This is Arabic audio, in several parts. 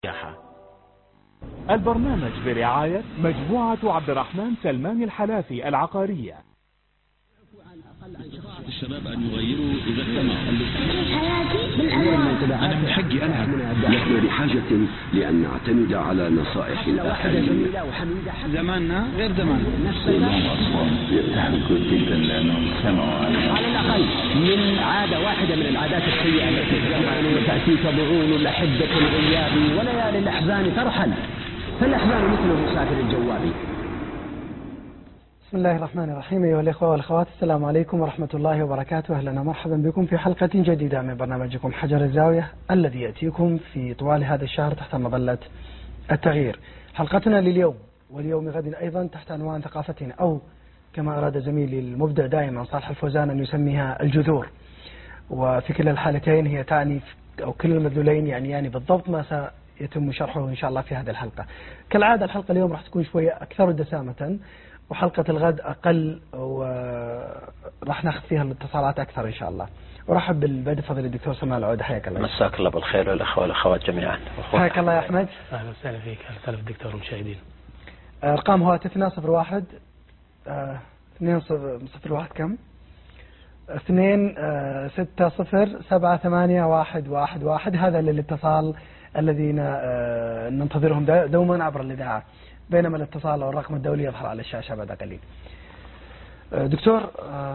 السياحة. البرنامج برعاية مجموعة عبد الرحمن سلمان الحلافي العقارية. الشباب أن يغيروا إذا اجتمعوا. أنا من حقي ألعب. نحن بحاجة لأن نعتمد على نصائح الآخرين. زماننا غير زماننا. كلهم أصوات يضحكون جدا لأنهم سمعوا على الأقل من عادة واحدة من العادات السيئة التي تجمعنا وتأتيك بعون الأحبة الغياب وليالي الأحزان ترحل، فالأحزان مثل مسافر الجواب. بسم الله الرحمن الرحيم. أيها الإخوة والأخوات، السلام عليكم ورحمة الله وبركاته. أهلا ومرحبا بكم في حلقة جديدة من برنامجكم حجر الزاوية الذي يأتيكم في طوال هذا الشهر تحت مظلة التغيير. حلقتنا لليوم واليوم غد أيضا تحت عنوان ثقافتنا، أو كما أراد زميلي المبدع دائما صالح الفوزان أن يسميها الجذور. وفي كلا الحالتين هي تعني، أو كل المدلولين يعني بالضبط ما سيتم شرحه إن شاء الله في هذه الحلقة. كالعادة الحلقة اليوم راح تكون شوية أكثر دسامة، وحلقة الغد أقل، وراح ناخذ فيها الاتصالات أكثر إن شاء الله. ورحب بالبدء فضل الدكتور سلمان العودة، حياك الله. مساك الله بالخير والأخوة والأخوات جميعا. حياك الله يا أحمد. أهلا وسهلا فيك. أهلا وسهلا بالدكتور والمشاهدين. أرقام هواتفنا 01 201 كم 260781111. هذا للاتصال الذين ننتظرهم دوما عبر الإذاعة، بينما الاتصال والرقم الدولي يظهر على الشاشة بعد قليل. دكتور،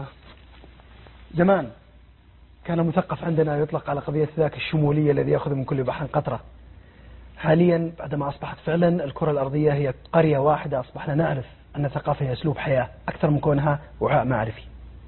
زمان كان مثقف عندنا يطلق على قضية ذاك الشمولية الذي يأخذ من كل بحر قطرة. حاليا بعدما أصبحت فعلا الكرة الأرضية هي قرية واحدة، أصبحنا نعرف أن الثقافة هي أسلوب حياة أكثر من كونها وعاء معرفي.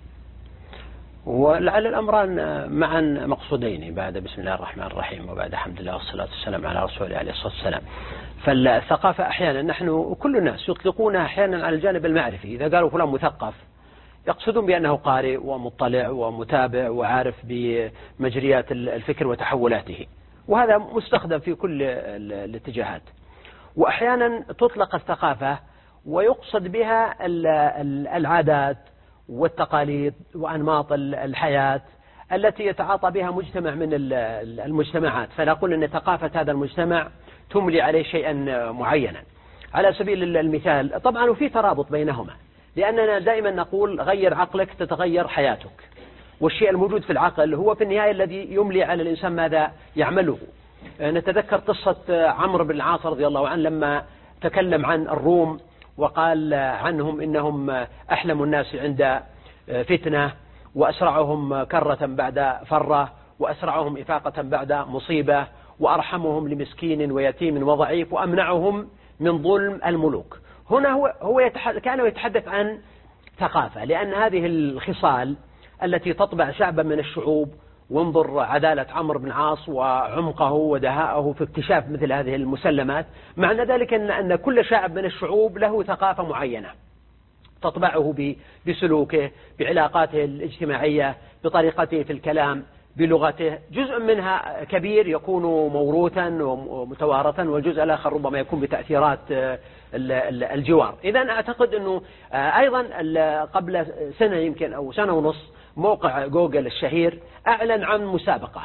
ولعل الأمران معا مقصودين بعد بسم الله الرحمن الرحيم وبعد حمد الله والصلاة والسلام على رسوله عليه الصلاة والسلام. فالثقافة أحيانا نحن كل الناس يطلقونها أحيانا على الجانب المعرفي. إذا قالوا فلان مثقف يقصدون بأنه قارئ ومطلع ومتابع وعارف بمجريات الفكر وتحولاته، وهذا مستخدم في كل الاتجاهات. وأحيانا تطلق الثقافة ويقصد بها العادات والتقاليد وأنماط الحياة التي يتعاطى بها مجتمع من المجتمعات، فنقول أن ثقافة هذا المجتمع تملي عليه شيئا معينا. على سبيل المثال طبعا وفي ترابط بينهما، لأننا دائما نقول غير عقلك تتغير حياتك، والشيء الموجود في العقل هو في النهاية الذي يملي على الإنسان ماذا يعمله. نتذكر قصة عمرو بن العاص رضي الله عنه لما تكلم عن الروم وقال عنهم إنهم أحلم الناس عند فتنة، وأسرعهم كرة بعد فرة، وأسرعهم إفاقة بعد مصيبة، وأرحمهم لمسكين ويتيم وضعيف، وأمنعهم من ظلم الملوك. هنا هو كان يتحدث عن ثقافة، لأن هذه الخصال التي تطبع شعبا من الشعوب، وانظر عدالة عمرو بن العاص وعمقه ودهاءه في اكتشاف مثل هذه المسلمات. معنى ذلك أن كل شعب من الشعوب له ثقافة معينة تطبعه بسلوكه، بعلاقاته الاجتماعية، بطريقته في الكلام، بلغته. جزء منها كبير يكون موروثا ومتوارثا، والجزء الآخر ربما يكون بتأثيرات الجوار. إذن أعتقد أنه أيضا قبل سنة يمكن أو سنة ونص موقع جوجل الشهير أعلن عن مسابقة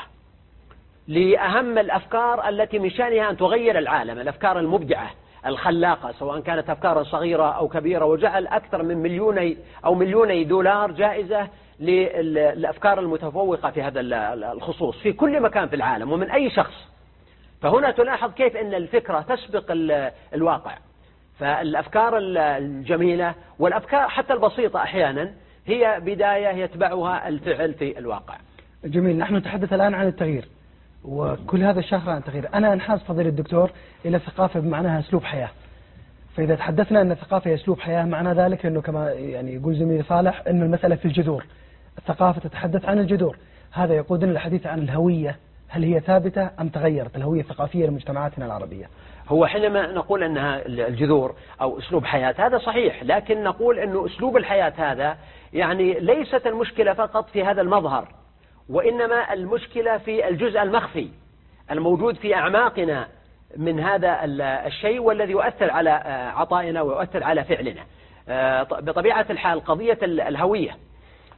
لأهم الأفكار التي من شأنها أن تغير العالم، الأفكار المبدعة الخلاقة سواء كانت أفكارا صغيرة أو كبيرة، وجعل أكثر من مليوني دولار جائزة للأفكار المتفوقة في هذا الخصوص في كل مكان في العالم ومن أي شخص. فهنا تلاحظ كيف أن الفكرة تسبق الواقع. فالأفكار الجميلة والأفكار حتى البسيطة أحيانا هي بداية يتبعها الفعل في الواقع. جميل. نحن نتحدث الآن عن التغيير، وكل هذا الشهر عن التغيير. أنا أنحاز فضيلة الدكتور إلى الثقافة بمعناها أسلوب حياة. فإذا تحدثنا أن الثقافة هي أسلوب حياة، معنى ذلك أنه كما يقول زميلي صالح أن المسألة في الجذور. الثقافة تتحدث عن الجذور. هذا يقودنا للحديث عن الهوية. هل هي ثابتة أم تغيرت الهوية الثقافية لمجتمعاتنا العربية؟ هو حينما نقول أنها الجذور أو أسلوب حياة هذا صحيح، لكن نقول أنه أسلوب الحياة هذا يعني ليست المشكلة فقط في هذا المظهر، وإنما المشكلة في الجزء المخفي الموجود في أعماقنا من هذا الشيء، والذي يؤثر على عطائنا ويؤثر على فعلنا. بطبيعة الحال قضية الهوية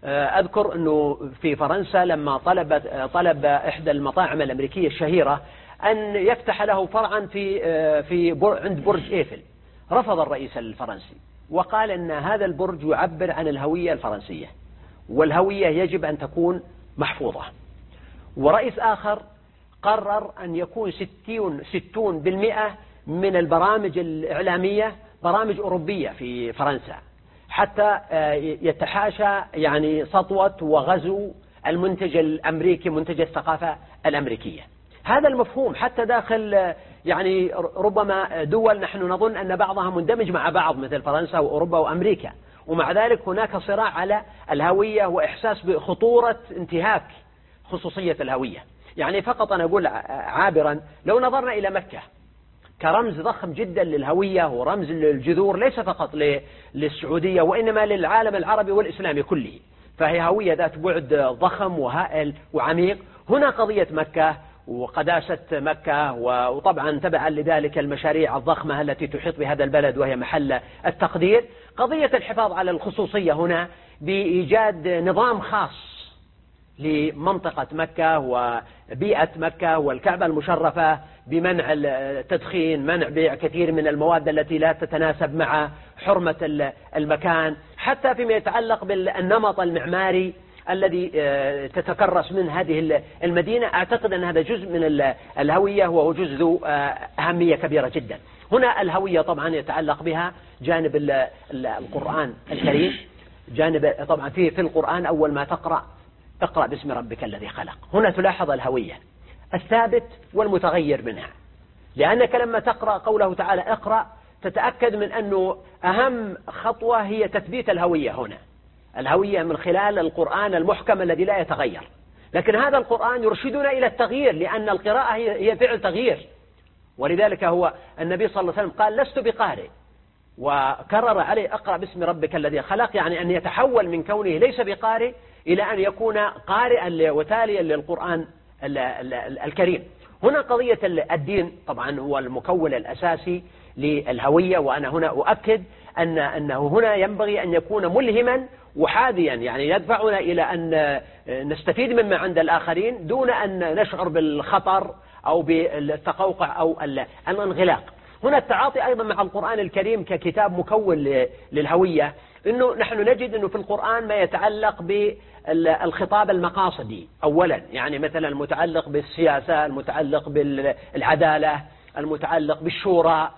أذكر أنه في فرنسا لما طلب إحدى المطاعم الأمريكية الشهيرة أن يفتح له فرعا عند برج إيفل. رفض الرئيس الفرنسي وقال أن هذا البرج يعبر عن الهوية الفرنسية، والهوية يجب أن تكون محفوظة. ورئيس آخر قرر أن يكون 60% من البرامج الإعلامية برامج أوروبية في فرنسا، حتى يتحاشى يعني سطوة وغزو المنتج الأمريكي، منتج الثقافة الأمريكية. هذا المفهوم حتى داخل يعني ربما دول نحن نظن أن بعضها مندمج مع بعض مثل فرنسا وأوروبا وأمريكا، ومع ذلك هناك صراع على الهوية وإحساس بخطورة انتهاك خصوصية الهوية. يعني فقط أنا أقول عابرا، لو نظرنا إلى مكة كرمز ضخم جدا للهوية ورمز للجذور ليس فقط للسعودية وإنما للعالم العربي والإسلامي كله، فهي هوية ذات بعد ضخم وهائل وعميق. هنا قضية مكة وقداسة مكة، وطبعا تبعا لذلك المشاريع الضخمة التي تحيط بهذا البلد وهي محل التقدير. قضية الحفاظ على الخصوصية هنا بإيجاد نظام خاص لمنطقة مكة وبيئة مكة والكعبة المشرفة، بمنع التدخين، منع بيع كثير من المواد التي لا تتناسب مع حرمة المكان، حتى فيما يتعلق بالنمط المعماري الذي تتكرس من هذه المدينة. أعتقد أن هذا جزء من الهوية وهو جزء ذو أهمية كبيرة جدا. هنا الهوية طبعا يتعلق بها جانب القرآن الكريم، جانب طبعا في القرآن أول ما اقرأ باسم ربك الذي خلق، هنا تلاحظ الهوية الثابت والمتغير منها، لأنك لما تقرأ قوله تعالى اقرأ تتأكد من أنه أهم خطوة هي تثبيت الهوية هنا، الهوية من خلال القرآن المحكم الذي لا يتغير. لكن هذا القرآن يرشدنا إلى التغيير، لأن القراءة هي فعل تغيير، ولذلك هو النبي صلى الله عليه وسلم قال لست بقارئ، وكرر عليه اقرأ باسم ربك الذي خلق، يعني أن يتحول من كونه ليس بقارئ إلى أن يكون قارئا وتاليا للقرآن الكريم. هنا قضية الدين طبعا هو المكون الأساسي للهوية، وأنا هنا أؤكد أنه هنا ينبغي أن يكون ملهما وحاديا، يعني يدفعنا إلى أن نستفيد مما عند الآخرين دون أن نشعر بالخطر أو بالتقوقع أو الانغلاق. هنا التعاطي أيضا مع القرآن الكريم ككتاب مكون للهوية، إنه نحن نجد أنه في القرآن ما يتعلق بالخطاب المقاصدي أولا، يعني مثلا المتعلق بالسياسة، المتعلق بالعدالة، المتعلق بالشورى،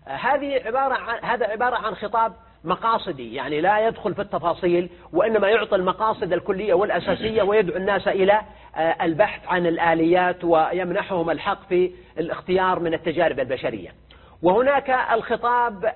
هذا عبارة عن خطاب مقاصدي، يعني لا يدخل في التفاصيل وإنما يعطي المقاصد الكلية والأساسية ويدعو الناس إلى البحث عن الآليات ويمنحهم الحق في الاختيار من التجارب البشرية. وهناك الخطاب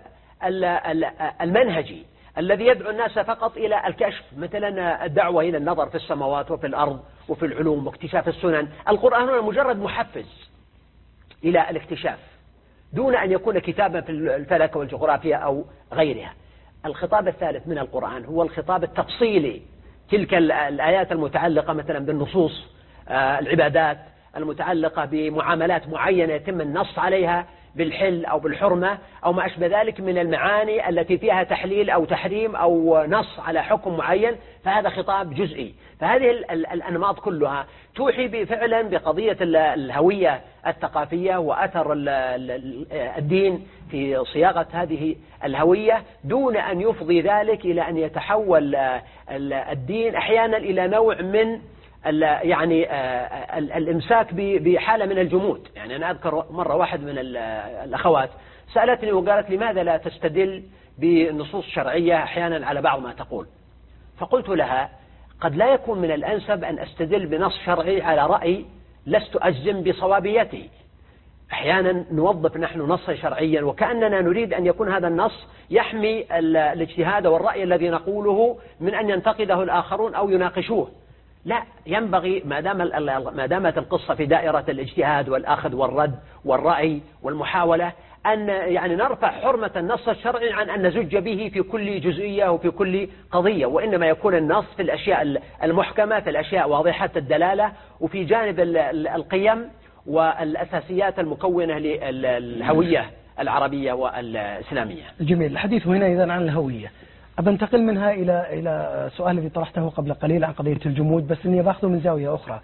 المنهجي الذي يدعو الناس فقط إلى الكشف، مثلا الدعوة إلى النظر في السماوات وفي الأرض وفي العلوم واكتشاف السنن. القرآن هنا مجرد محفز إلى الاكتشاف دون أن يكون كتابا في الفلك والجغرافيا أو غيرها. الخطاب الثالث من القرآن هو الخطاب التفصيلي، تلك الآيات المتعلقة مثلا بالنصوص، العبادات المتعلقة بمعاملات معينة يتم النص عليها بالحل أو بالحرمة أو ما أشبه ذلك من المعاني التي فيها تحليل أو تحريم أو نص على حكم معين، فهذا خطاب جزئي. فهذه الأنماط كلها توحي فعلا بقضية الهوية الثقافية وأثر الدين في صياغة هذه الهوية، دون أن يفضي ذلك إلى أن يتحول الدين أحيانا إلى نوع من يعني الإمساك بحالة من الجمود. يعني أنا أذكر مرة واحد من الأخوات سألتني وقالت لماذا لا تستدل بنصوص شرعية أحيانا على بعض ما تقول؟ فقلت لها قد لا يكون من الأنسب أن أستدل بنص شرعي على رأي لست أجزم بصوابيته. أحيانا نوظف نحن نصا شرعيا وكأننا نريد أن يكون هذا النص يحمي الاجتهاد والرأي الذي نقوله من أن ينتقده الآخرون أو يناقشوه. لا، ينبغي ما دامت القصة في دائرة الاجتهاد والأخذ والرد والرأي والمحاولة أن يعني نرفع حرمة النص الشرعي عن أن نزج به في كل جزئية وفي كل قضية، وإنما يكون النص في الأشياء المحكمة، في الأشياء واضحة الدلالة، وفي جانب القيم والأساسيات المكونة للهوية العربية والإسلامية. جميل. الحديث هنا إذن عن الهوية. أنتقل منها إلى سؤال الذي طرحته قبل قليل عن قضية الجمود، بس إني باخذه من زاوية أخرى.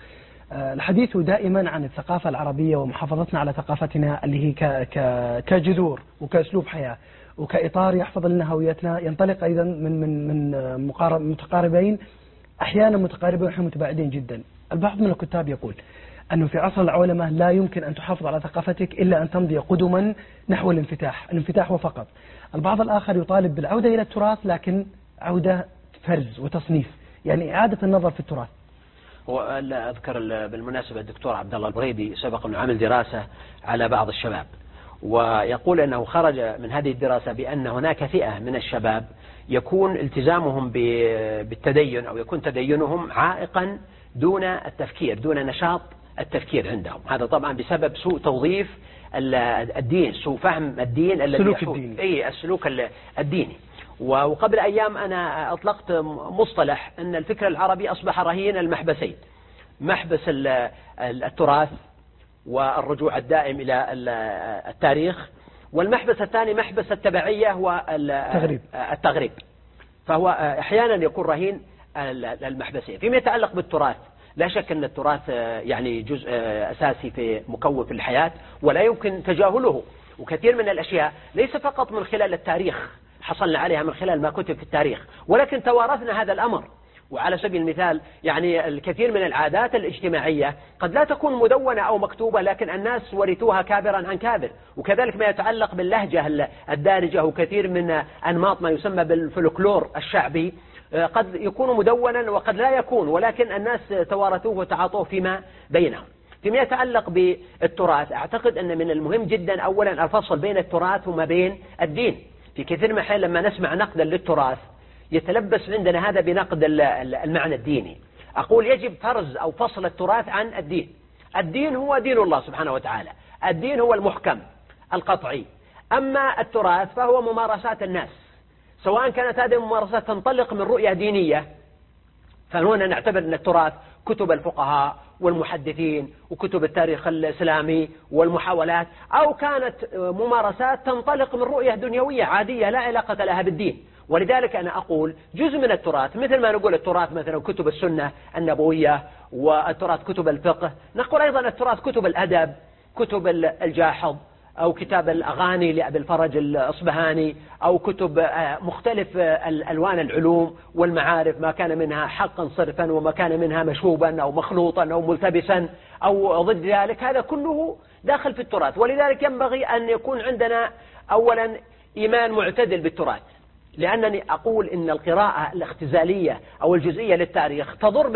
الحديث دائما عن الثقافة العربية ومحافظتنا على ثقافتنا اللي هي كجذور وكأسلوب حياة وكإطار يحفظ لنا هويتنا، ينطلق أيضا من متقاربين، أحيانا متقاربين ونحن متباعدين جدا. البعض من الكتاب يقول أنه في عصر العولمة لا يمكن أن تحافظ على ثقافتك إلا أن تمضي قدما نحو الانفتاح وفقط. البعض الآخر يطالب بالعودة إلى التراث، لكن عودة فرز وتصنيف، يعني إعادة النظر في التراث. وأذكر بالمناسبة الدكتور عبد الله البريدي سبق أنه عمل دراسة على بعض الشباب، ويقول أنه خرج من هذه الدراسة بأن هناك فئة من الشباب يكون التزامهم بالتدين أو يكون تدينهم عائقا دون التفكير، دون نشاط التفكير عندهم. هذا طبعا بسبب سوء توظيف الدين، سوء فهم الدين السلوك الديني. وقبل أيام أنا أطلقت مصطلح أن الفكر العربي أصبح رهين المحبسين، محبس التراث والرجوع الدائم إلى التاريخ، والمحبس الثاني محبس التبعية والتغريب. فهو أحيانا يكون رهين المحبسين. فيما يتعلق بالتراث، لا شك أن التراث يعني جزء أساسي في مكون في الحياة ولا يمكن تجاهله، وكثير من الأشياء ليس فقط من خلال التاريخ حصلنا عليها من خلال ما كتب في التاريخ، ولكن توارثنا هذا الأمر. وعلى سبيل المثال يعني الكثير من العادات الاجتماعية قد لا تكون مدونة أو مكتوبة، لكن الناس ورثوها كابرا عن كابر. وكذلك ما يتعلق باللهجة الدارجة، وكثير من أنماط ما يسمى بالفلكلور الشعبي قد يكون مدونا وقد لا يكون، ولكن الناس توارثوه وتعاطوه فيما بينهم. فيما يتعلق بالتراث، أعتقد أن من المهم جدا أولا الفصل بين التراث وما بين الدين. في كثير من الأحيان لما نسمع نقدا للتراث يتلبس عندنا هذا بنقد المعنى الديني. أقول يجب فرز أو فصل التراث عن الدين. الدين هو دين الله سبحانه وتعالى، الدين هو المحكم القطعي، أما التراث فهو ممارسات الناس، سواء كانت هذه الممارسات تنطلق من رؤية دينية، فهنا نعتبر أن التراث كتب الفقهاء والمحدثين وكتب التاريخ الإسلامي والمحاولات، أو كانت ممارسات تنطلق من رؤية دنيوية عادية لا علاقة لها بالدين. ولذلك أنا أقول جزء من التراث، مثل ما نقول التراث مثلا كتب السنة النبوية، والتراث كتب الفقه، نقول أيضا التراث كتب الأدب، كتب الجاحظ، أو كتاب الأغاني لأبي الفرج الأصبهاني، أو كتب مختلف الألوان العلوم والمعارف، ما كان منها حقا صرفا وما كان منها مشوبا أو مخلوطا أو ملتبسا أو ضد ذلك، هذا كله داخل في التراث. ولذلك ينبغي أن يكون عندنا أولا إيمان معتدل بالتراث، لأنني أقول إن القراءة الاختزالية أو الجزئية للتاريخ تضر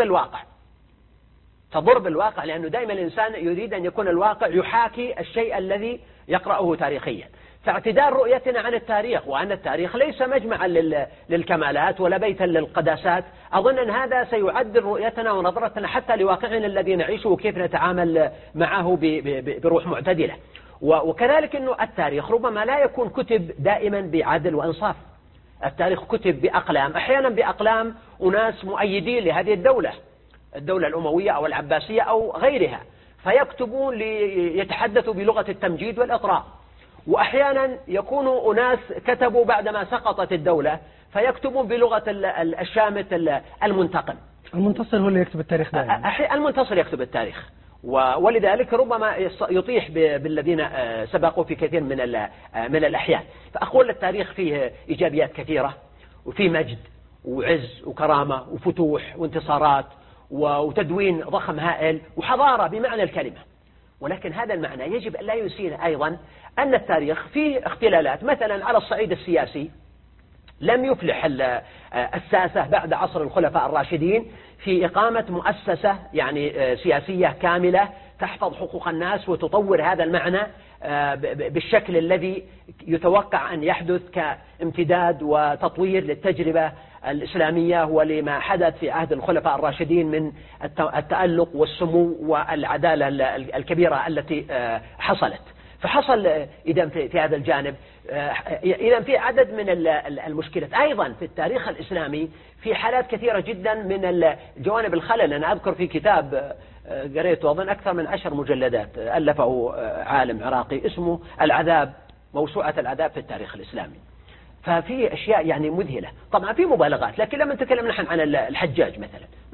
بالواقع، لأنه دائما الإنسان يريد أن يكون الواقع يحاكي الشيء الذي يقرأه تاريخيا. فاعتدال رؤيتنا عن التاريخ وأن التاريخ ليس مجمعا للكمالات ولا بيتا للقداسات، أظن أن هذا سيعدل رؤيتنا ونظرتنا حتى لواقعنا الذي نعيشه وكيف نتعامل معه بروح معتدلة. وكذلك أنه التاريخ ربما لا يكون كتب دائما بعدل وإنصاف. التاريخ كتب بأقلام، أحيانا بأقلام أناس مؤيدين لهذه الدولة الأموية أو العباسية أو غيرها، فيكتبون ليتحدثوا بلغة التمجيد والإطراء. وأحيانا يكون أناس كتبوا بعدما سقطت الدولة فيكتبون بلغة الشامت المنتقم. المنتصر هو اللي يكتب التاريخ دائما. المنتصر يكتب التاريخ، ولذلك ربما يطيح بالذين سبقوا في كثير من الأحيان. فأقول التاريخ فيه إيجابيات كثيرة، وفيه مجد وعز وكرامة وفتوح وانتصارات وتدوين ضخم هائل وحضارة بمعنى الكلمة. ولكن هذا المعنى يجب أن لا ينسينا أيضا أن التاريخ فيه اختلالات. مثلا على الصعيد السياسي لم يفلح الساسة بعد عصر الخلفاء الراشدين في إقامة مؤسسة يعني سياسية كاملة تحفظ حقوق الناس وتطور هذا المعنى بالشكل الذي يتوقع أن يحدث كامتداد وتطوير للتجربة الإسلامية ولما حدث في عهد الخلفاء الراشدين من التألق والسمو والعدالة الكبيرة التي حصلت. فحصل إذا في هذا الجانب إذا في عدد من المشكلات. أيضا في التاريخ الإسلامي في حالات كثيرة جدا من الجوانب الخلل. أنا أذكر في كتاب قريته أظن أكثر من 10 مجلدات ألفه عالم عراقي اسمه العذاب، موسوعة العذاب في التاريخ الإسلامي. ففي أشياء يعني مذهلة. طبعا في مبالغات، لكن لما نتكلم نحن عن الحجاج مثلا،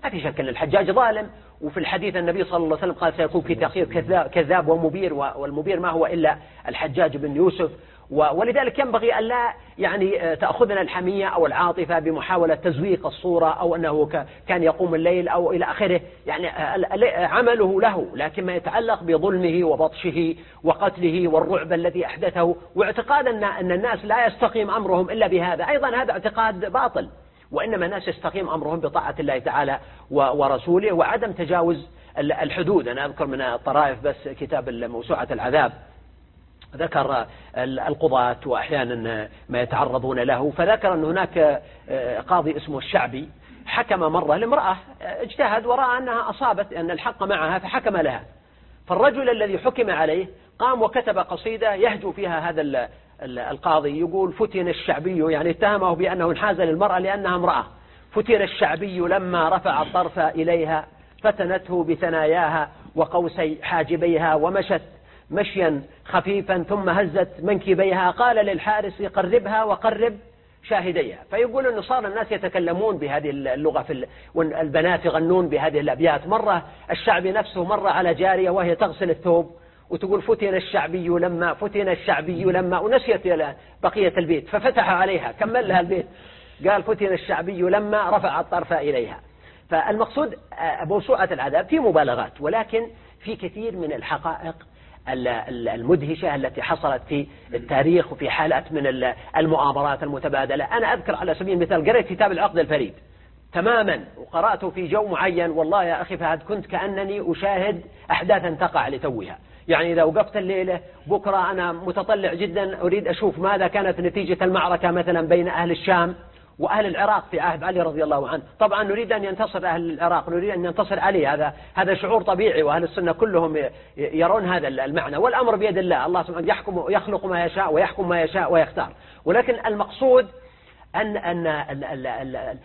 ما في شك أن الحجاج ظالم، وفي الحديث النبي صلى الله عليه وسلم قال سيكون في تأخير كذاب ومبير، والمبير ما هو إلا الحجاج بن يوسف. ولذلك ينبغي أن لا يعني تأخذنا الحمية أو العاطفة بمحاولة تزويق الصورة أو أنه كان يقوم الليل أو إلى آخره، يعني عمله له، لكن ما يتعلق بظلمه وبطشه وقتله والرعب الذي أحدثه، واعتقاد أن الناس لا يستقيم أمرهم إلا بهذا، أيضا هذا اعتقاد باطل، وإنما الناس يستقيم أمرهم بطاعة الله تعالى ورسوله وعدم تجاوز الحدود. أنا أذكر من الطرائف بس كتاب موسوعة العذاب، ذكر القضاة وأحيانا ما يتعرضون له، فذكر أن هناك قاضي اسمه الشعبي حكم مرة لامرأة اجتهد ورأى أنها أصابت أن الحق معها فحكم لها، فالرجل الذي حكم عليه قام وكتب قصيدة يهجو فيها هذا القاضي، يقول فتن الشعبي، يعني اتهمه بأنه انحاز للمرأة لأنها امرأة، فتن الشعبي لما رفع الطرف إليها فتنته بثناياها وقوسي حاجبيها، ومشت مشيا خفيفا ثم هزت منكبيها، قال للحارس قربها وقرب شاهديها. فيقول أنه صار الناس يتكلمون بهذه اللغة والبنات يغنون بهذه الأبيات. مرة الشعبي نفسه مر على جارية وهي تغسل الثوب وتقول فتن الشعبي لما، فتن الشعبي لما، ونسيت بقية البيت ففتح عليها كمل لها البيت قال فتن الشعبي لما رفع الطرف إليها. فالمقصود موسوعة العذاب في مبالغات، ولكن في كثير من الحقائق المدهشة التي حصلت في التاريخ وفي حالات من المؤامرات المتبادلة. أنا أذكر على سبيل المثال قرأت كتاب العقد الفريد تماما وقرأته في جو معين، والله يا أخي فهد كنت كأنني أشاهد أحداثا تقع لتوها، يعني إذا وقفت الليلة بكرة أنا متطلع جدا أريد أشوف ماذا كانت نتيجة المعركة مثلا بين أهل الشام وأهل العراق في عهد علي رضي الله عنه. طبعا نريد أن ينتصر أهل العراق، نريد أن ينتصر علي، هذا شعور طبيعي، وأهل السنة كلهم يرون هذا المعنى، والأمر بيد الله، الله سبحانه يحكم يخلق ما يشاء ويحكم ما يشاء ويختار. ولكن المقصود أن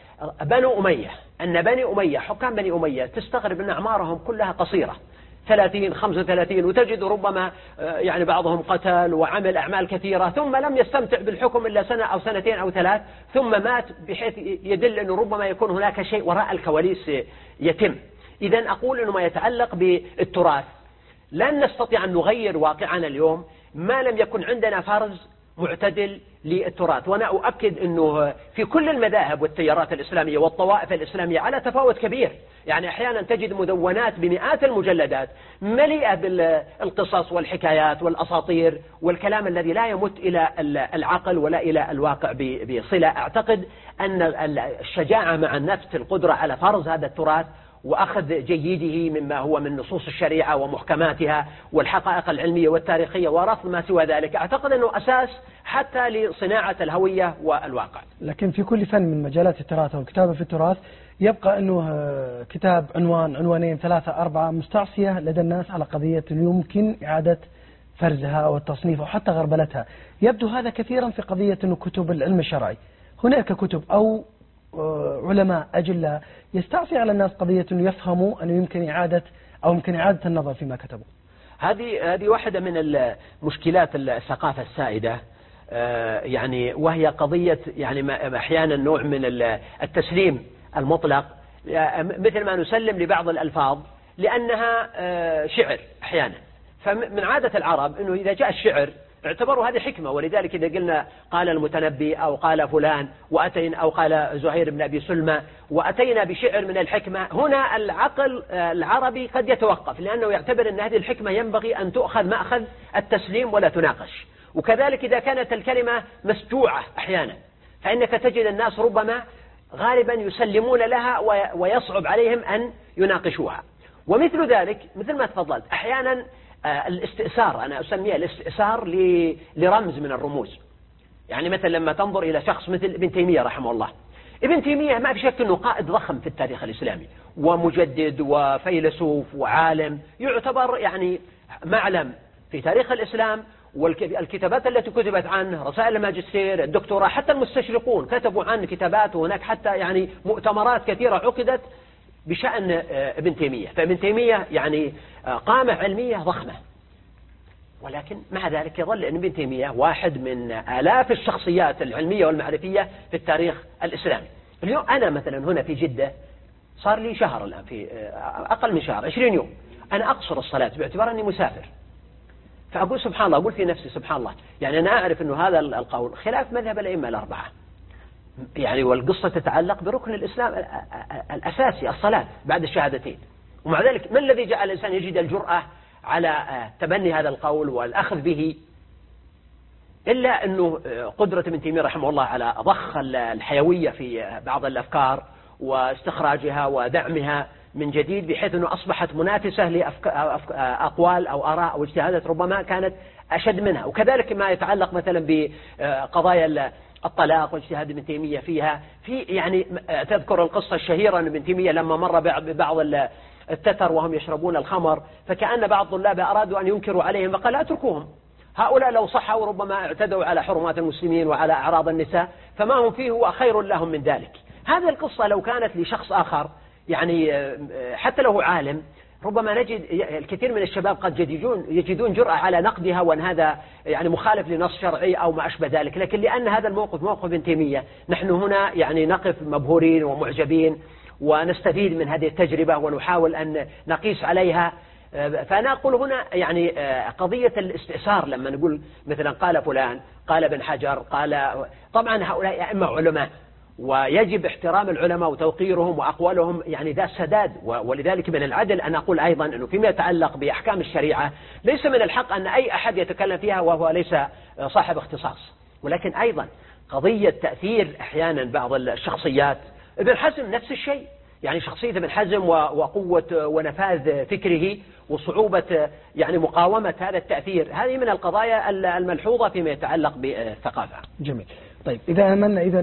بني أمية حكام بني أمية تستغرب أن أعمارهم كلها قصيرة 30 35، وتجد ربما يعني بعضهم قتل وعمل أعمال كثيرة ثم لم يستمتع بالحكم إلا سنة أو سنتين أو ثلاث ثم مات، بحيث يدل أنه ربما يكون هناك شيء وراء الكواليس يتم. إذن أقول أنه ما يتعلق بالتراث لن نستطيع أن نغير واقعنا اليوم ما لم يكن عندنا فرز معتدل للتراث. وأنا أؤكد أنه في كل المذاهب والتيارات الإسلامية والطوائف الإسلامية على تفاوت كبير، يعني أحيانا تجد مدونات بمئات المجلدات مليئة بالقصص والحكايات والأساطير والكلام الذي لا يمت إلى العقل ولا إلى الواقع بصلة. أعتقد أن الشجاعة مع النفس، القدرة على فرز هذا التراث وأخذ جيده مما هو من نصوص الشريعة ومحكماتها والحقائق العلمية والتاريخية ورفض ما سوى ذلك، أعتقد أنه أساس حتى لصناعة الهوية والواقع. لكن في كل فن من مجالات التراث أو الكتابة في التراث يبقى أنه كتاب عنوانين 3 4 مستعصية لدى الناس على قضية يمكن إعادة فرزها أو التصنيف أو حتى غربلتها. يبدو هذا كثيرا في قضية أنه كتب العلم الشرعي، هناك كتب أو علماء أجلاء يستعصي على الناس قضية أنه يفهموا أنه يمكن إعادة النظر فيما كتبوا. هذه واحدة من المشكلات الثقافة السائدة، يعني وهي قضية يعني أحيانا نوع من التسليم المطلق، مثل ما نسلم لبعض الألفاظ لأنها شعر أحيانا. فمن عادة العرب أنه إذا جاء الشعر اعتبروا هذه حكمة، ولذلك إذا قلنا قال المتنبي أو قال فلان وأتينا أو قال زهير بن أبي سلمى وأتينا بشعر من الحكمة، هنا العقل العربي قد يتوقف لأنه يعتبر أن هذه الحكمة ينبغي أن تؤخذ مأخذ التسليم ولا تناقش. وكذلك إذا كانت الكلمة مسجوعة أحيانا فإنك تجد الناس ربما غالبا يسلمون لها ويصعب عليهم أن يناقشوها. ومثل ذلك مثل ما تفضلت أحيانا الاستئثار، أنا أسميه الاستئثار لرمز من الرموز. يعني مثلا لما تنظر إلى شخص مثل ابن تيمية رحمه الله، ابن تيمية ما في شك أنه قائد ضخم في التاريخ الإسلامي ومجدد وفيلسوف وعالم، يعتبر يعني معلم في تاريخ الإسلام، والكتابات التي كتبت عنه رسائل الماجستير الدكتوراه حتى المستشرقون كتبوا عنه كتابات، وهناك حتى يعني مؤتمرات كثيرة عقدت بشأن ابن تيمية. فابن تيمية يعني قامة علمية ضخمة، ولكن مع ذلك يظل أن ابن تيمية واحد من آلاف الشخصيات العلمية والمعرفية في التاريخ الإسلامي. اليوم أنا مثلا هنا في جدة صار لي شهر الآن، في أقل من شهر 20 يوم أنا أقصر الصلاة باعتبار أني مسافر. فأقول سبحان الله، أقول في نفسي سبحان الله، يعني أنا أعرف أنه هذا القول خلاف مذهب الأئمة الأربعة، يعني والقصة تتعلق بركن الإسلام الأساسي الصلاة بعد الشهادتين. ومع ذلك ما الذي جعل الإنسان يجد الجرأة على تبني هذا القول والأخذ به إلا أنه قدرة ابن تيمية رحمه الله على ضخ الحيوية في بعض الأفكار واستخراجها ودعمها من جديد، بحيث أنه أصبحت منافسة لأقوال أو آراء أو اجتهادات ربما كانت أشد منها. وكذلك ما يتعلق مثلا بقضايا الطلاق واجتهاد ابن تيمية فيها، في يعني تذكر القصة الشهيرة أن ابن تيمية لما مر ببعض التتر وهم يشربون الخمر، فكأن بعض الطلاب أرادوا أن ينكروا عليهم فقال اتركوهم، هؤلاء لو صحوا ربما اعتدوا على حرمات المسلمين وعلى أعراض النساء، فما هم فيه هو خير لهم من ذلك. هذه القصة لو كانت لشخص آخر يعني حتى له عالم، ربما نجد الكثير من الشباب قد يجدون جرأة على نقدها وأن هذا يعني مخالف لنص شرعي أو ما أشبه ذلك. لكن لأن هذا الموقف موقف ابن تيمية، نحن هنا يعني نقف مبهورين ومعجبين ونستفيد من هذه التجربة ونحاول أن نقيس عليها. فأنا أقول هنا يعني قضية الاستئثار، لما نقول مثلا قال فلان، قال ابن حجر، قال، طبعا هؤلاء أئمة علماء ويجب احترام العلماء وتوقيرهم وأقوالهم، يعني ذا السداد. ولذلك من العدل أن أقول أيضا أنه فيما يتعلق بأحكام الشريعة ليس من الحق أن أي أحد يتكلم فيها وهو ليس صاحب اختصاص. ولكن أيضا قضية تأثير أحيانا بعض الشخصيات، ابن حزم نفس الشيء، يعني شخصية ابن حزم وقوة ونفاذ فكره وصعوبة يعني مقاومة هذا التأثير، هذه من القضايا الملحوظة فيما يتعلق بالثقافة. جميل. طيب إذا أملنا إذن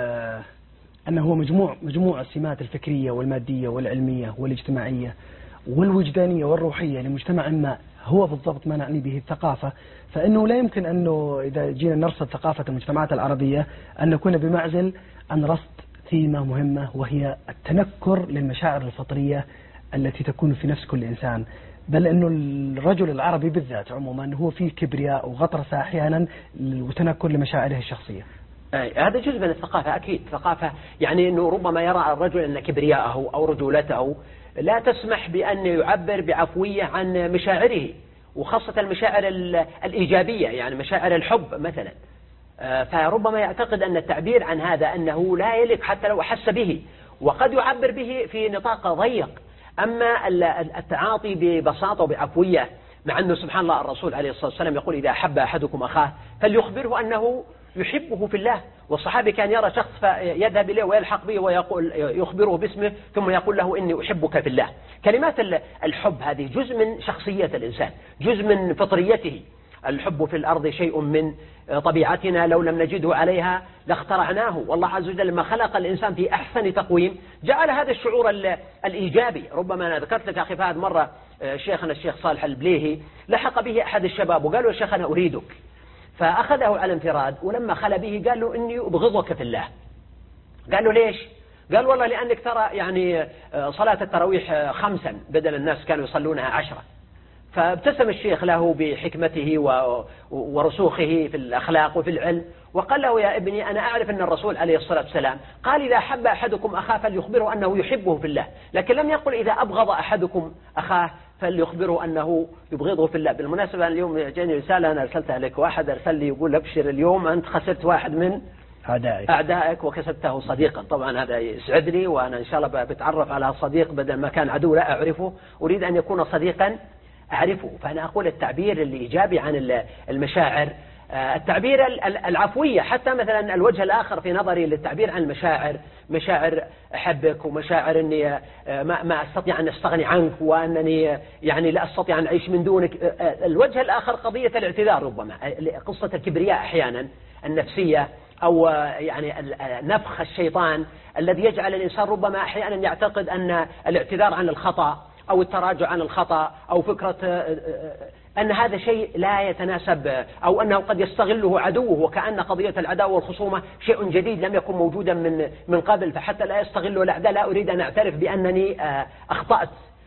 أنه هو مجموع السمات الفكرية والمادية والعلمية والاجتماعية والوجدانية والروحية لمجتمع ما هو بالضبط ما نعني به الثقافة، فإنه لا يمكن أنه إذا جينا نرصد ثقافة المجتمعات العربية أن نكون بمعزل عن رصد ثيمة مهمة، وهي التنكر للمشاعر الفطرية التي تكون في نفس كل إنسان. بل أنه الرجل العربي بالذات عموما هو فيه كبرياء وغطرسة أحيانا وتنكر لمشاعره الشخصية. هذا جزء من الثقافة أكيد. ثقافة يعني أنه ربما يرى الرجل أن كبرياءه أو رجولته لا تسمح بأن يعبر بعفوية عن مشاعره، وخاصة المشاعر الإيجابية، يعني مشاعر الحب مثلا. فربما يعتقد أن التعبير عن هذا أنه لا يليق حتى لو أحس به، وقد يعبر به في نطاق ضيق. أما التعاطي ببساطة وبعفوية، مع أنه سبحان الله الرسول عليه الصلاة والسلام يقول إذا أحب أحدكم أخاه فليخبره أنه يحبه في الله. والصحابي كان يرى شخص فيذهب إليه ويلحق به ويقول يخبره باسمه ثم يقول له إني أحبك في الله. كلمات الحب هذه جزء من شخصية الإنسان، جزء من فطريته. الحب في الأرض شيء من طبيعتنا لو لم نجده عليها لاخترعناه. والله عز وجل لما خلق الإنسان في أحسن تقويم جعل هذا الشعور الإيجابي. ربما أنا ذكرت لك أخي فهد مرة شيخنا الشيخ صالح البليهي لحق به أحد الشباب وقال له يا شيخ أنا أريدك، فأخذه على انفراد، ولما خلى به قال له إني أبغضك في الله. قال له ليش؟ قال والله لأنك ترى يعني صلاة التراويح 5 بدل الناس كانوا يصلونها 10. فابتسم الشيخ له بحكمته ورسوخه في الأخلاق وفي العلم، وقال له يا ابني أنا أعرف أن الرسول عليه الصلاة والسلام قال إذا أحب أحدكم أخاه فليخبره أنه يحبه في الله، لكن لم يقل إذا أبغض أحدكم أخاه فليخبره أنه يبغضه في الله. بالمناسبة اليوم جاني رسالة أنا أرسلتها لك، واحد أرسل لي يقول أبشر اليوم أنت خسرت واحد من أعدائك وكسبته صديقا. طبعا هذا يسعدني، وأنا إن شاء الله بتعرف على صديق بدل ما كان عدو لا أعرفه، أريد أن يكون صديقا أعرفه. فأنا أقول التعبير الإيجابي عن المشاعر، التعبير العفوية، حتى مثلا الوجه الآخر في نظري للتعبير عن المشاعر، مشاعر أحبك ومشاعر أني ما أستطيع أن أستغني عنك وأنني يعني لا أستطيع أن أعيش من دونك. الوجه الآخر قضية الاعتذار، ربما قصة الكبرياء أحيانا النفسية، أو يعني نفخ الشيطان الذي يجعل الإنسان ربما أحيانا يعتقد أن الاعتذار عن الخطأ أو التراجع عن الخطأ أو فكرة أن هذا شيء لا يتناسب، أو أنه قد يستغله عدوه، وكأن قضية العداوة والخصومة شيء جديد لم يكن موجودا من قبل، فحتى لا يستغله الأعداء لا أريد أن أعترف بأنني أخطأت.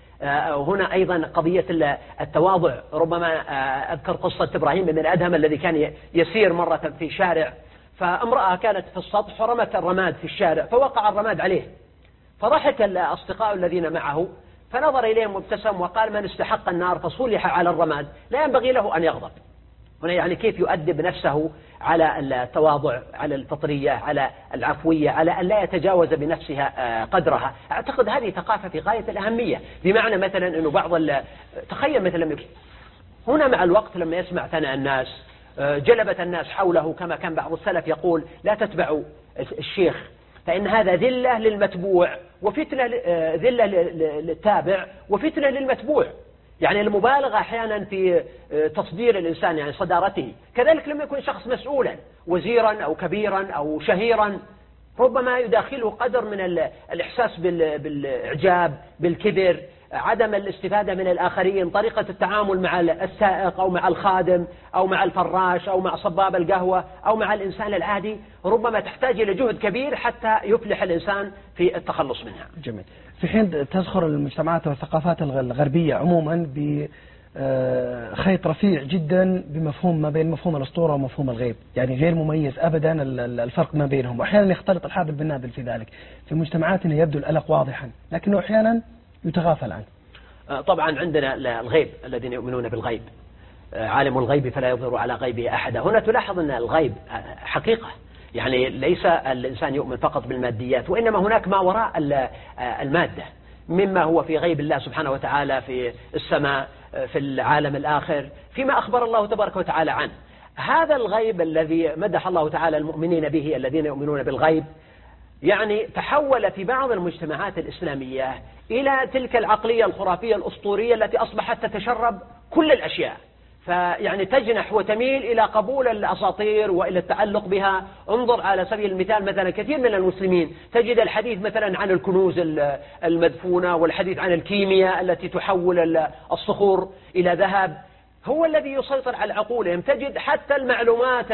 هنا أيضا قضية التواضع. ربما أذكر قصة إبراهيم بن أدهم الذي كان يسير مرة في شارع، فامرأة كانت في السطح ورمت الرماد في الشارع، فوقع الرماد عليه، فضحك الأصدقاء الذين معه، فنظر إليهم وابتسم وقال: من استحق النار فصلح على الرماد لا ينبغي له أن يغضب. هنا يعني كيف يؤدب نفسه على التواضع، على الفطرية، على العفوية، على أن لا يتجاوز بنفسها قدرها. أعتقد هذه ثقافة في غاية الأهمية، بمعنى مثلا أنه تخيل مثلا هنا مع الوقت لما يسمع ثناء الناس جلبت الناس حوله، كما كان بعض السلف يقول: لا تتبعوا الشيخ فإن هذا ذلة للمتبوع وفتنة، ذلة للتابع وفتنة للمتبوع. يعني المبالغة أحيانا في تصدير الإنسان يعني صدارته. كذلك لما يكون شخص مسؤولا وزيرا أو كبيرا أو شهيرا ربما يداخله قدر من الإحساس بالإعجاب، بالكبر، عدم الاستفادة من الآخرين، طريقة التعامل مع السائق أو مع الخادم أو مع الفراش أو مع صباب القهوة أو مع الإنسان العادي، ربما تحتاج إلى جهد كبير حتى يفلح الإنسان في التخلص منها. جميل. في حين تزخر المجتمعات والثقافات الغربية عموما بخيط رفيع جدا بمفهوم ما بين مفهوم الأسطورة ومفهوم الغيب، يعني غير مميز أبدا الفرق ما بينهم، وأحيانا يختلط الحابل بالنابل في ذلك. في مجتمعاتنا يبدو الألق واضحا لكنه أحيانا يتغافل عنه. طبعا عندنا الغيب الذين يؤمنون بالغيب، عالم الغيب فلا يظهر على غيبه أحدا. هنا تلاحظ أن الغيب حقيقة، يعني ليس الإنسان يؤمن فقط بالماديات، وإنما هناك ما وراء المادة مما هو في غيب الله سبحانه وتعالى في السماء، في العالم الآخر، فيما أخبر الله تبارك وتعالى عنه. هذا الغيب الذي مدح الله تعالى المؤمنين به الذين يؤمنون بالغيب يعني تحول في بعض المجتمعات الإسلامية إلى تلك العقلية الخرافية الأسطورية التي أصبحت تتشرب كل الأشياء، فيعني تجنح وتميل إلى قبول الأساطير وإلى التعلق بها. انظر على سبيل المثال مثلا كثير من المسلمين تجد الحديث مثلا عن الكنوز المدفونة والحديث عن الكيمياء التي تحول الصخور إلى ذهب هو الذي يسيطر على عقولهم. تجد حتى المعلومات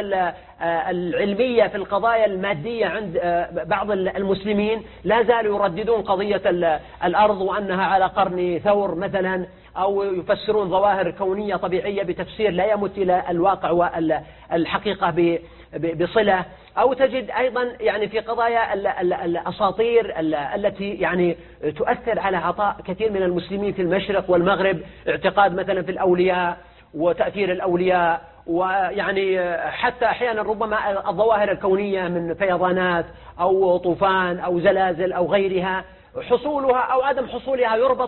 العلمية في القضايا المادية عند بعض المسلمين لا زالوا يرددون قضية الأرض وأنها على قرن ثور مثلا، أو يفسرون ظواهر كونية طبيعية بتفسير لا يمت إلى الواقع والحقيقة بصلة. أو تجد أيضا يعني في قضايا الأساطير التي يعني تؤثر على عطاء كثير من المسلمين في المشرق والمغرب، اعتقاد مثلا في الأولياء وتأثير الأولياء، ويعني حتى أحيانا ربما الظواهر الكونية من فيضانات أو طوفان أو زلازل أو غيرها، حصولها أو عدم حصولها يربط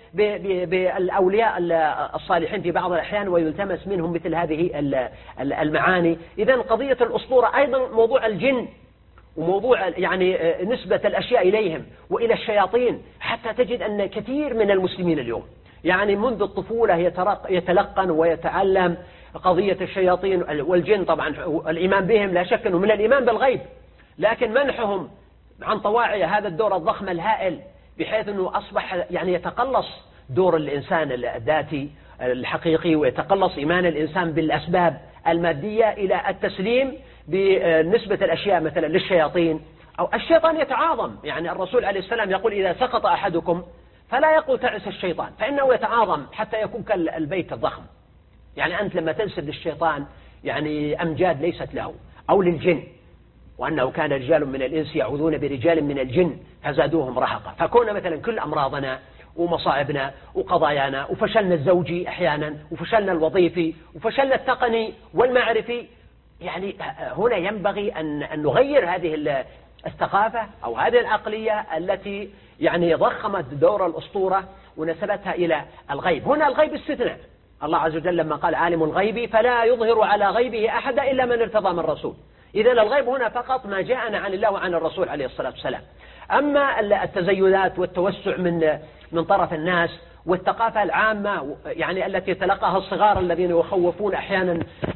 بالأولياء الصالحين في بعض الأحيان ويلتمس منهم مثل هذه المعاني. إذن قضية الأسطورة أيضا موضوع الجن وموضوع يعني نسبة الأشياء إليهم وإلى الشياطين، حتى تجد أن كثير من المسلمين اليوم يعني منذ الطفولة يتلقن ويتعلم قضية الشياطين والجن. طبعا الإيمان بهم لا شك أنه من الإيمان بالغيب، لكن منحهم عن طواعي هذا الدور الضخم الهائل بحيث أنه أصبح يعني يتقلص دور الإنسان الذاتي الحقيقي ويتقلص إيمان الإنسان بالأسباب المادية إلى التسليم بنسبة الأشياء مثلا للشياطين. أو الشيطان يتعاظم، يعني الرسول عليه السلام يقول: إذا سقط أحدكم فلا يقول تعس الشيطان، فإنه يتعاظم حتى يكون كالبيت الضخم. يعني أنت لما تنسب للشيطان يعني أمجاد ليست له، أو للجن، وأنه كان رجال من الإنس يعوذون برجال من الجن فزادوهم رهقا. فكون مثلا كل أمراضنا ومصائبنا وقضايانا وفشلنا الزوجي أحيانا وفشلنا الوظيفي وفشلنا التقني والمعرفي، يعني هنا ينبغي أن نغير هذه الثقافة أو هذه العقلية التي يعني ضخمت دور الأسطورة ونسبتها إلى الغيب. هنا الغيب استثناء، الله عز وجل لما قال: عالم الغيب فلا يظهر على غيبه أحدا إلا من ارتضى من رسول. إذن الغيب هنا فقط ما جاءنا عن الله وعن الرسول عليه الصلاة والسلام. أما التزيدات والتوسع من طرف الناس والثقافة العامة يعني التي تلقاها الصغار الذين يخوفون أحيانا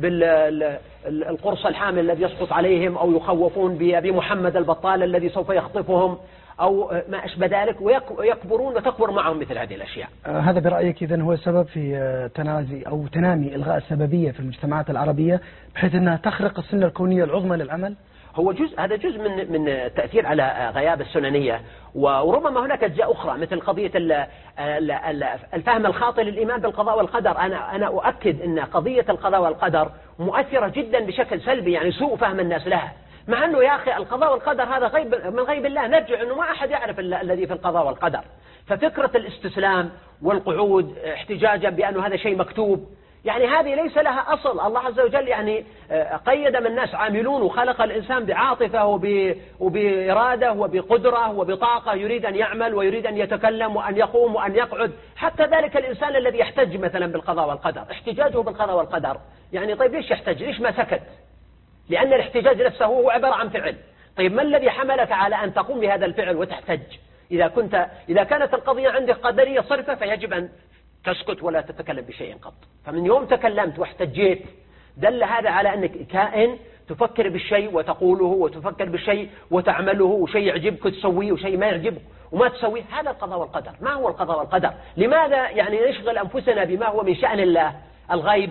بالقرص الحامل الذي يسقط عليهم، أو يخوفون بمحمد البطال الذي سوف يخطفهم أو ما أشبه ذلك، ويكبرون وتكبر معهم مثل هذه الأشياء. هذا برأيك إذن هو السبب في تنازي أو تنامي إلغاء السببية في المجتمعات العربية بحيث أنها تخرق السنة الكونية العظمى للعمل؟ هذا جزء من التأثير على غياب السننية، وربما هناك أجزاء أخرى مثل قضية الفهم الخاطئ للإيمان بالقضاء والقدر. أنا أؤكد أن قضية القضاء والقدر مؤثرة جدا بشكل سلبي، يعني سوء فهم الناس لها. مع أنه يا أخي القضاء والقدر هذا غيب من غيب الله، نرجع أنه ما أحد يعرف الذي في القضاء والقدر. ففكرة الاستسلام والقعود احتجاجا بأنه هذا شيء مكتوب، يعني هذه ليس لها أصل. الله عز وجل يعني قيد من الناس عاملون، وخلق الإنسان بعاطفة وبإرادة وبقدرة وبطاقة، يريد أن يعمل ويريد أن يتكلم وأن يقوم وأن يقعد. حتى ذلك الإنسان الذي يحتج مثلا بالقضاء والقدر، احتجاجه بالقضاء والقدر يعني طيب ليش يحتج؟ ليش ما سكت؟ لأن الاحتجاج نفسه هو عبارة عن فعل. طيب ما الذي حملك على أن تقوم بهذا الفعل وتحتج؟ إذا كانت القضية عندك قدرية صرفة فيجب أن تسكت ولا تتكلم بشيء قط. فمن يوم تكلمت واحتجيت دل هذا على أنك كائن تفكر بالشيء وتقوله وتفكر بالشيء وتعمله، وشيء يعجبك تسويه وشيء ما يعجبك وما تسويه. هذا القضاء والقدر. ما هو القضاء والقدر؟ لماذا يعني نشغل أنفسنا بما هو من شأن الله الغيب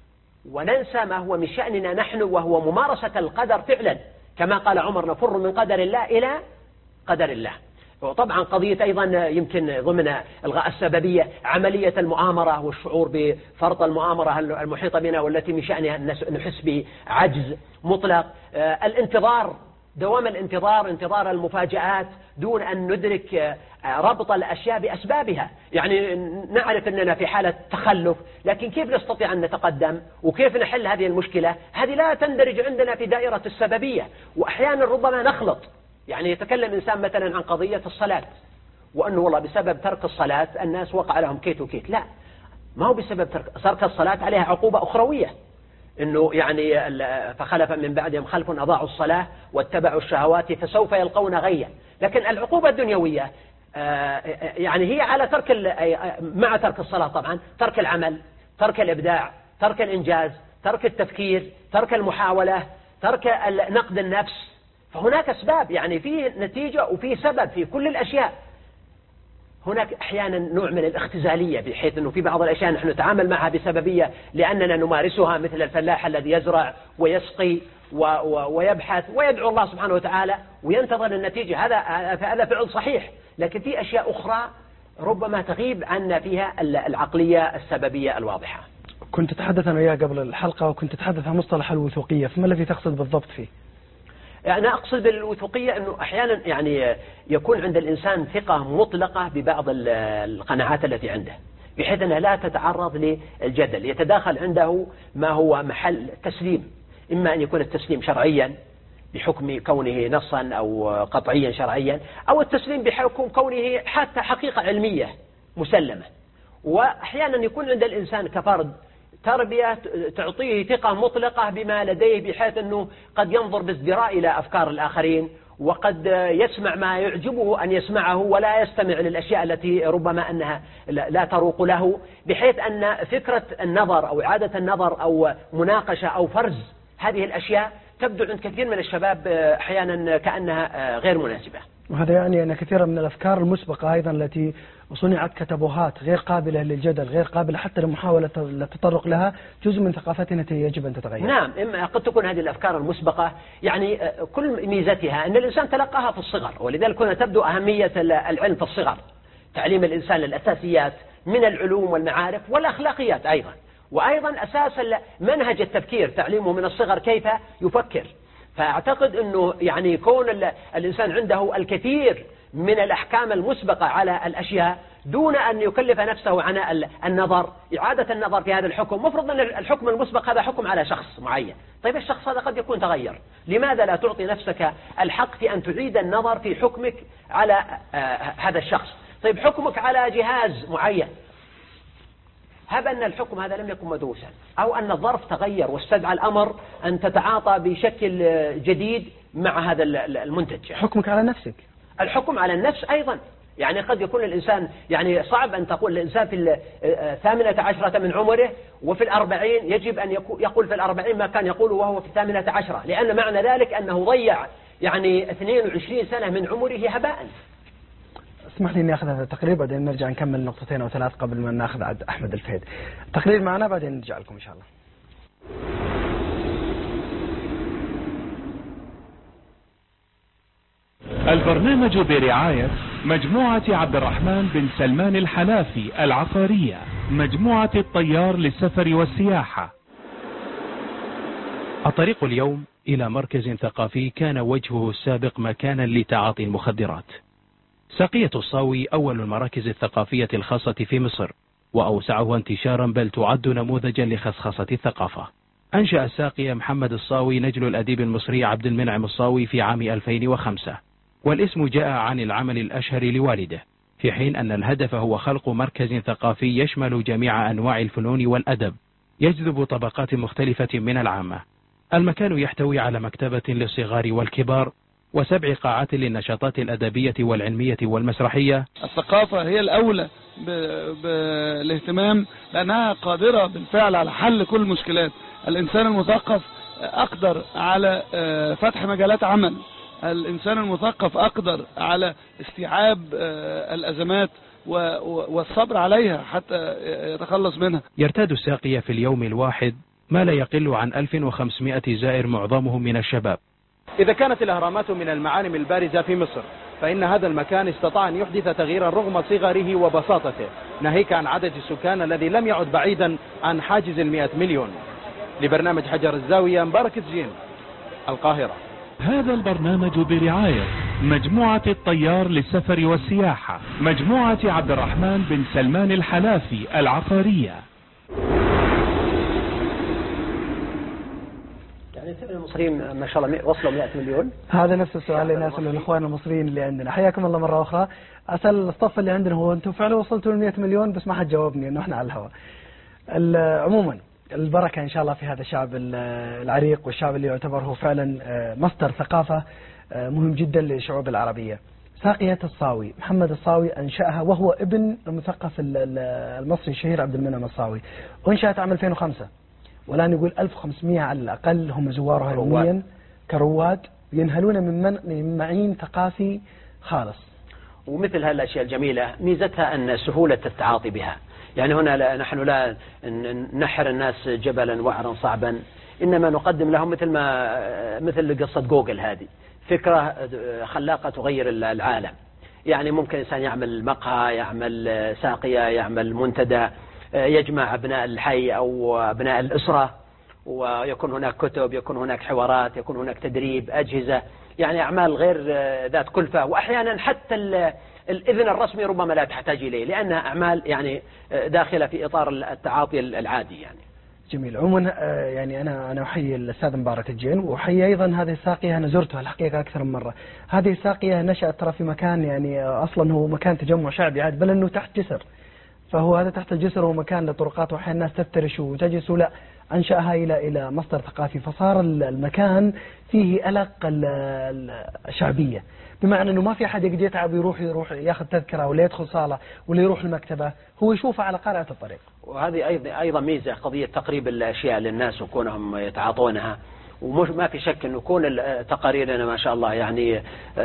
وننسى ما هو من شأننا نحن، وهو ممارسة القدر فعلا، كما قال عمر: نفر من قدر الله إلى قدر الله. وطبعا قضية أيضا يمكن ضمن إلغاء السببية عملية المؤامرة والشعور بفرط المؤامرة المحيطة بنا، والتي من شأنها نحس بعجز مطلق. الانتظار، دوام الانتظار، انتظار المفاجآت دون أن ندرك ربط الأشياء بأسبابها. يعني نعرف أننا في حالة تخلف، لكن كيف نستطيع أن نتقدم وكيف نحل هذه المشكلة؟ هذه لا تندرج عندنا في دائرة السببية. وأحيانا ربما نخلط، يعني يتكلم إنسان مثلا عن قضية الصلاة، وأنه والله بسبب ترك الصلاة الناس وقع لهم كيت وكيت. لا، ما هو بسبب ترك الصلاة، عليها عقوبة أخروية، إنه يعني فخلف من بعدهم خلف أضاعوا الصلاة واتبعوا الشهوات فسوف يلقون غيا. لكن العقوبة الدنيوية يعني هي على مع ترك الصلاة طبعا ترك العمل، ترك الإبداع، ترك الإنجاز، ترك التفكير، ترك المحاولة، ترك نقد النفس. فهناك أسباب، يعني فيه نتيجة وفيه سبب في كل الأشياء. هناك أحيانا نوع من الاختزالية، بحيث أنه في بعض الأشياء نحن نتعامل معها بسببية لأننا نمارسها، مثل الفلاح الذي يزرع ويسقي ويبحث ويدعو الله سبحانه وتعالى وينتظر النتيجة. هذا فعل صحيح، لكن في أشياء أخرى ربما تغيب عنا فيها العقلية السببية الواضحة. كنت تتحدث أنا وياه قبل الحلقة، وكنت تتحدث عن مصطلح الوثوقية، فما الذي تقصد بالضبط فيه؟ أنا أقصد بالوثوقية أنه أحيانا يعني يكون عند الإنسان ثقة مطلقة ببعض القناعات التي عنده، بحيث أنها لا تتعرض للجدل. يتداخل عنده ما هو محل تسليم، إما أن يكون التسليم شرعيا بحكم كونه نصا أو قطعيا شرعيا، أو التسليم بحكم كونه حتى حقيقة علمية مسلمة. وأحيانا يكون عند الإنسان كفرد تربية تعطيه ثقة مطلقة بما لديه، بحيث أنه قد ينظر بازدراء إلى أفكار الآخرين، وقد يسمع ما يعجبه أن يسمعه ولا يستمع للأشياء التي ربما أنها لا تروق له، بحيث أن فكرة النظر أو إعادة النظر أو مناقشة أو فرز هذه الأشياء تبدو عند كثير من الشباب أحيانا كأنها غير مناسبة. وهذا يعني أن كثيرا من الأفكار المسبقة أيضا التي صنعت كتبوهات غير قابلة للجدل، غير قابلة حتى لمحاولة التطرق لها، جزء من ثقافتنا التي يجب أن تتغير. نعم، قد تكون هذه الأفكار المسبقة يعني كل ميزتها أن الإنسان تلقاها في الصغر، ولذلك هنا تبدو أهمية العلم في الصغر، تعليم الإنسان الأساسيات من العلوم والمعارف والأخلاقيات أيضا، وأيضا أساس منهج التفكير، تعليمه من الصغر كيف يفكر. فأعتقد أنه يعني كون الإنسان عنده الكثير من الأحكام المسبقة على الأشياء دون أن يكلف نفسه عن النظر، إعادة النظر في هذا الحكم. مفروض أن الحكم المسبق هذا حكم على شخص معين، طيب الشخص هذا قد يكون تغير، لماذا لا تعطي نفسك الحق في أن تعيد النظر في حكمك على هذا الشخص؟ طيب حكمك على جهاز معين، هب أن الحكم هذا لم يكن مدروسا، أو أن الظرف تغير واستدعى الأمر أن تتعاطى بشكل جديد مع هذا المنتج. حكمك على نفسك، الحكم على النفس أيضا. يعني قد يكون الإنسان، يعني صعب أن تقول الإنسان في 18 من عمره وفي 40 يجب أن يقول في 40 ما كان يقوله وهو في 18، لأن معنى ذلك أنه ضيع يعني 22 سنة من عمره هباء. اسمح لي اني اخذ هذا التقرير بعدين نرجع نكمل نقطتين او ثلاث قبل ما ناخذ عند احمد الفهيد. التقرير معنا بعدين نرجع لكم ان شاء الله. البرنامج برعاية مجموعة عبد الرحمن بن سلمان الحلافي العقارية، مجموعة الطيار للسفر والسياحة. الطريق اليوم إلى مركز ثقافي كان وجهه السابق مكانا لتعاطي المخدرات. ساقية الصاوي أول المراكز الثقافية الخاصة في مصر، وأوسعها انتشارا، بل تعد نموذجا لخصخصة الثقافة. أنشأ الساقية محمد الصاوي نجل الأديب المصري عبد المنعم الصاوي في عام 2005، والاسم جاء عن العمل الأشهر لوالده، في حين أن الهدف هو خلق مركز ثقافي يشمل جميع أنواع الفنون والأدب، يجذب طبقات مختلفة من العامة. المكان يحتوي على مكتبة للصغار والكبار، و7 قاعات للنشاطات الأدبية والعلمية والمسرحية. الثقافة هي الأولى بالاهتمام، لأنها قادرة بالفعل على حل كل المشكلات. الإنسان المثقف أقدر على فتح مجالات عمل، الإنسان المثقف أقدر على استيعاب الأزمات والصبر عليها حتى يتخلص منها. يرتاد الساقية في اليوم الواحد ما لا يقل عن 1500 زائر، معظمهم من الشباب. إذا كانت الأهرامات من المعالم البارزة في مصر، فإن هذا المكان استطاع أن يحدث تغييرا رغم صغره وبساطته، ناهيك عن عدد السكان الذي لم يعد بعيدا عن حاجز 100 مليون. لبرنامج حجر الزاوية، مبارك الزين، القاهرة. هذا البرنامج برعاية مجموعة الطيار للسفر والسياحة، مجموعة عبد الرحمن بن سلمان الحلافي العقارية. يعني المصريين ما شاء الله وصلوا 100 مليون. هذا نفس السؤال اللي نسأله الإخوان المصريين اللي عندنا. حياكم الله مرة أخرى. أسأل الصف اللي عندنا، هو أنتم فعلا وصلتوا ل 100 مليون؟ بس ما حد جاوبني إنه إحنا على الهواء. عموما البركة إن شاء الله في هذا الشعب العريق، والشعب اللي يعتبر هو فعلا مصدر ثقافة مهم جدا للشعوب العربية. ساقية الصاوي، محمد الصاوي أنشأها وهو ابن المثقف المصري الشهير عبد المنعم الصاوي، وانشأت عام 2005، والآن يقول 1500 على الأقل هم زوارها يوميا كرواد، ينهلون من معين ثقافي خالص. ومثل هالأشياء الجميلة ميزتها أن سهولة التعاطي بها. يعني هنا نحن لا نحر الناس جبلا وعرا صعبا، إنما نقدم لهم مثل قصة جوجل، هذه فكرة خلاقة تغير العالم. يعني ممكن إنسان يعمل مقهى، يعمل ساقية، يعمل منتدى، يجمع أبناء الحي أو أبناء الأسرة، ويكون هناك كتب، يكون هناك حوارات، يكون هناك تدريب، أجهزة، يعني أعمال غير ذات كلفة، وأحيانا حتى الإذن الرسمي ربما لا تحتاج إليه، لأنها أعمال يعني داخلة في إطار التعاطي العادي. يعني جميل. عموما يعني أنا أحيي الأستاذ مبارك الجين، وأحيي أيضا هذه الساقية. أنا زرتها الحقيقة أكثر من مرة. هذه الساقية نشأت ترى في مكان يعني أصلا هو مكان تجمع شعبي عاد، بل أنه تحت جسر، فهو هذا تحت الجسر هو مكان لطرقات، وأحيانا الناس تفترش وتجلس، لا أنشأها إلى مصدر ثقافي، فصار المكان فيه ألق الشعبية، بمعنى أنه ما في أحد يقدر يتعب يروح ياخذ تذكرة ولا يدخل صالة ولا يروح المكتبة، هو يشوفها على قارعة الطريق. وهذه أيضا ميزة، قضية تقريب الأشياء للناس وكونهم يتعاطونها. ومش ما في شك أنه كون تقاريرنا ما شاء الله يعني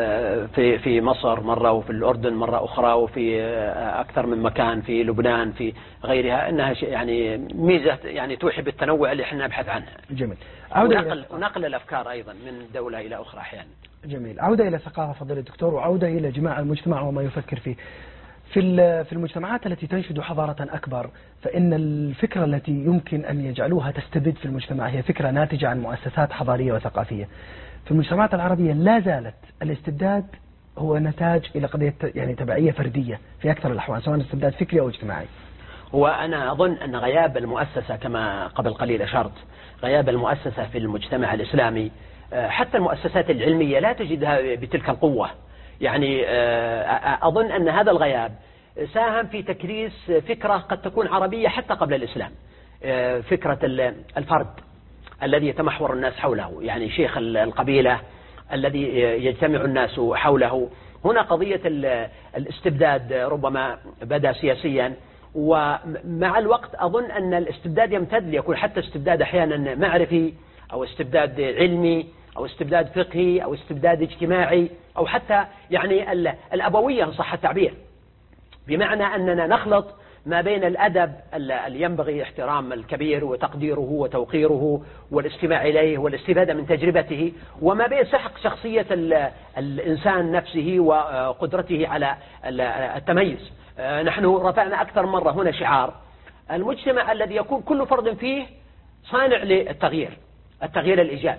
في مصر مرة، وفي الأردن مرة أخرى، وفي أكثر من مكان في لبنان في غيرها، أنها يعني ميزة يعني توحي بالتنوع اللي احنا نبحث عنها. جميل. ونقل الأفكار أيضا من دولة إلى أخرى أحيانا. جميل. عودة إلى ثقافة فضيلة الدكتور، وعودة إلى جماع المجتمع وما يفكر فيه. في المجتمعات التي تنشد حضارة أكبر، فإن الفكرة التي يمكن أن يجعلوها تستبد في المجتمع هي فكرة ناتجة عن مؤسسات حضارية وثقافية. في المجتمعات العربية لا زالت الاستبداد هو نتاج إلى قضية يعني تبعية فردية في أكثر الأحوال، سواء استبداد فكري أو اجتماعي. وأنا أظن أن غياب المؤسسة كما قبل قليل أشرت، غياب المؤسسة في المجتمع الإسلامي، حتى المؤسسات العلمية لا تجدها بتلك القوة. يعني أظن أن هذا الغياب ساهم في تكريس فكرة قد تكون عربية حتى قبل الإسلام، فكرة الفرد الذي يتمحور الناس حوله، يعني شيخ القبيلة الذي يجتمع الناس حوله. هنا قضية الاستبداد ربما بدأ سياسيا، ومع الوقت أظن أن الاستبداد يمتد ليكون حتى استبداد أحيانا معرفي، أو استبداد علمي، أو استبداد فقهي، أو استبداد اجتماعي، أو حتى يعني الأبوية إن صح التعبير، بمعنى أننا نخلط ما بين الأدب اللي ينبغي احترام الكبير وتقديره وتوقيره والاستماع إليه والاستفادة من تجربته، وما بين سحق شخصية الإنسان نفسه وقدرته على التميز. نحن رفعنا أكثر مرة هنا شعار المجتمع الذي يكون كل فرد فيه صانع للتغيير، التغيير الإيجابي.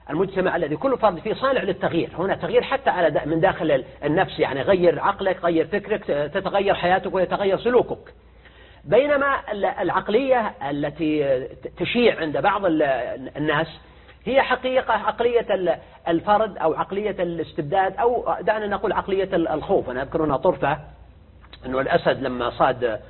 المجتمع الذي كل فرد فيه صانع للتغيير. هنا تغيير حتى على من داخل النفس، يعني غير عقلك، غير فكرك، تتغير حياتك ويتغير سلوكك. بينما العقلية التي تشيع عند بعض الناس هي حقيقة عقلية الفرد أو عقلية الاستبداد، أو دعنا نقول عقلية الخوف. أنا أذكر هنا طرفة أنه الأسد لما صاد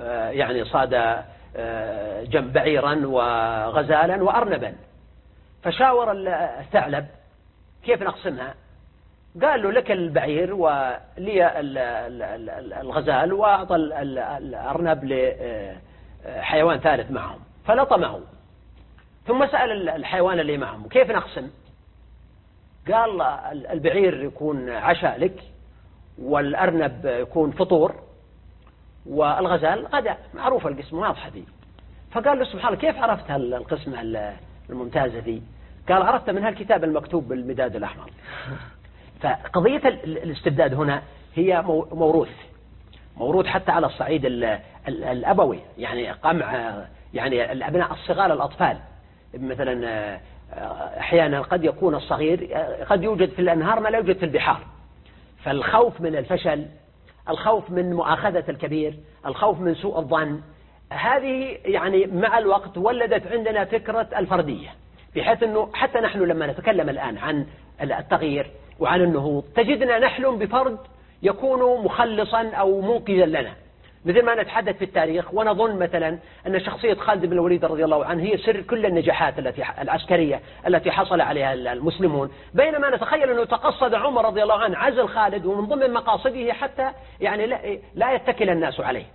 جنب بعيرا وغزالا وأرنبا، فشاور الثعلب كيف نقسمها؟ قال له لك البعير ولي الغزال، وأعطى الأرنب لحيوان ثالث معهم فلطمه. ثم سأل الحيوان اللي معهم كيف نقسم؟ قال البعير يكون عشاء لك، والأرنب يكون فطور، والغزال غداء. معروفة القسم واضحة دي. فقال له سبحان الله كيف عرفت القسمة الممتازة دي؟ قال عرفت من هالكتاب المكتوب بالمداد الأحمر. فقضية الاستبداد هنا هي موروث حتى على الصعيد الأبوي، يعني قمع يعني الأبناء الصغار الأطفال. مثلا أحيانا قد يكون الصغير قد يوجد في الأنهار ما لا يوجد في البحار، فالخوف من الفشل، الخوف من مؤاخذة الكبير، الخوف من سوء الظن، هذه يعني مع الوقت ولدت عندنا فكرة الفردية، بحيث أنه حتى نحن لما نتكلم الآن عن التغيير وعن النهوض تجدنا نحلم بفرد يكون مخلصا أو منقذا لنا، مثل ما نتحدث في التاريخ ونظن مثلا أن شخصية خالد بن الوليد رضي الله عنه هي سر كل النجاحات العسكرية التي حصل عليها المسلمون، بينما نتخيل أنه تقصد عمر رضي الله عنه عزل خالد، ومن ضمن مقاصده حتى يعني لا يتكل الناس عليه.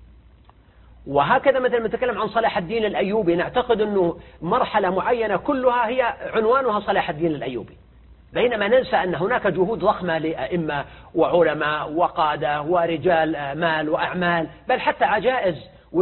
وهكذا مثلا نتكلم عن صلاح الدين الأيوبي، نعتقد أنه مرحلة معينة كلها هي عنوانها صلاح الدين الأيوبي، بينما ننسى أن هناك جهود ضخمة لأئمة وعلماء وقادة ورجال مال وأعمال، بل حتى عجائز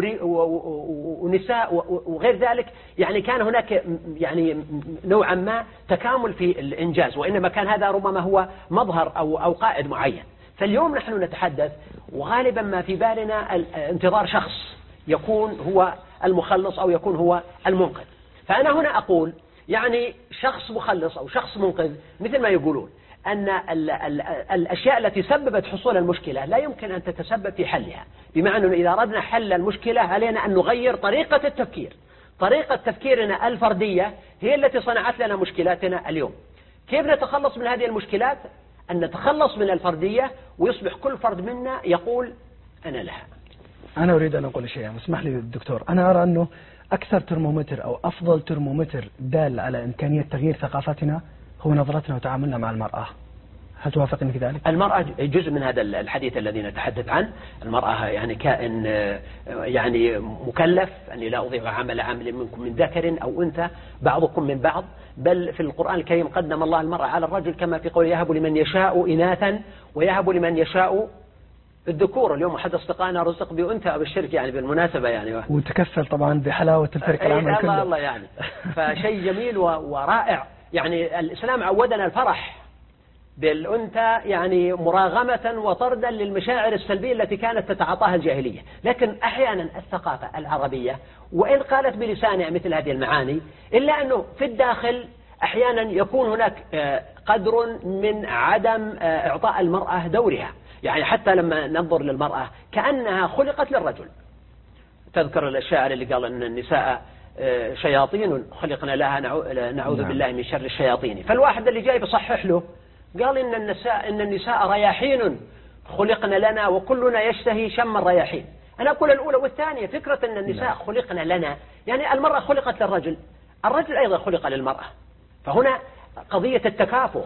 ونساء وغير ذلك. يعني كان هناك يعني نوعا ما تكامل في الإنجاز، وإنما كان هذا ربما هو مظهر أو قائد معين. فاليوم نحن نتحدث وغالبا ما في بالنا انتظار شخص يكون هو المخلص أو يكون هو المنقذ. فأنا هنا أقول يعني شخص مخلص أو شخص منقذ، مثل ما يقولون أن الأشياء التي سببت حصول المشكلة لا يمكن أن تتسبب في حلها، بمعنى أنه إذا أردنا حل المشكلة علينا أن نغير طريقة التفكير. طريقة تفكيرنا الفردية هي التي صنعت لنا مشكلاتنا اليوم. كيف نتخلص من هذه المشكلات؟ أن نتخلص من الفردية ويصبح كل فرد منا يقول أنا لها. أنا أريد أن أقول شيئا، اسمح لي دكتور. أنا أرى أنه أكثر ترمومتر أو أفضل ترمومتر دال على إمكانية تغيير ثقافتنا هو نظرتنا وتعاملنا مع المرأة. هل توافقني في ذلك؟ المرأة جزء من هذا الحديث الذي نتحدث عنه. المرأة يعني كائن يعني مكلف، أني لا أضيع عمل منكم من ذكر أو أنثى بعضكم من بعض، بل في القرآن الكريم قدم الله المرأة على الرجل كما في قول يهب لمن يشاء إناثا ويهب لمن يشاء الذكور. اليوم حد استقانا رزق بأنثى أو بالشرك يعني بالمناسبة يعني، وتكفل طبعا بحلاوة الفرق العمل كله. الله يعني فشيء جميل ورائع. يعني الإسلام عودنا الفرح بالأنثى يعني مراغمة وطردا للمشاعر السلبية التي كانت تتعاطاها الجاهلية. لكن أحيانا الثقافة العربية وإن قالت بلسانها مثل هذه المعاني، إلا أنه في الداخل أحيانا يكون هناك قدر من عدم إعطاء المرأة دورها. يعني حتى لما ننظر للمرأة كأنها خلقت للرجل. تذكر الشاعر اللي قال أن النساء شياطين خلقنا لها نعوذ بالله من شر الشياطين. فالواحد اللي جاي بصحح له قال إن النساء رياحين خلقنا لنا وكلنا يشتهي شم الرياحين. أنا أقول الأولى والثانية. فكرة أن النساء خلقنا لنا يعني المرأة خلقت للرجل، الرجل أيضا خلق للمرأة. فهنا قضية التكافؤ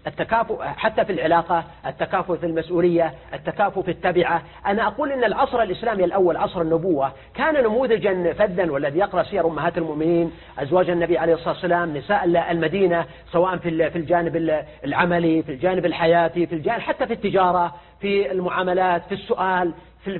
حتى في العلاقة، التكافؤ في المسؤولية، التكافؤ في التبعة. أنا أقول إن العصر الإسلامي الأول عصر النبوة كان نموذجا فذا، والذي يقرأ سير أمهات المؤمنين أزواج النبي عليه الصلاة والسلام نساء المدينة، سواء في الجانب العملي، في الجانب الحياتي، في الجانب حتى في التجارة، في المعاملات، في السؤال،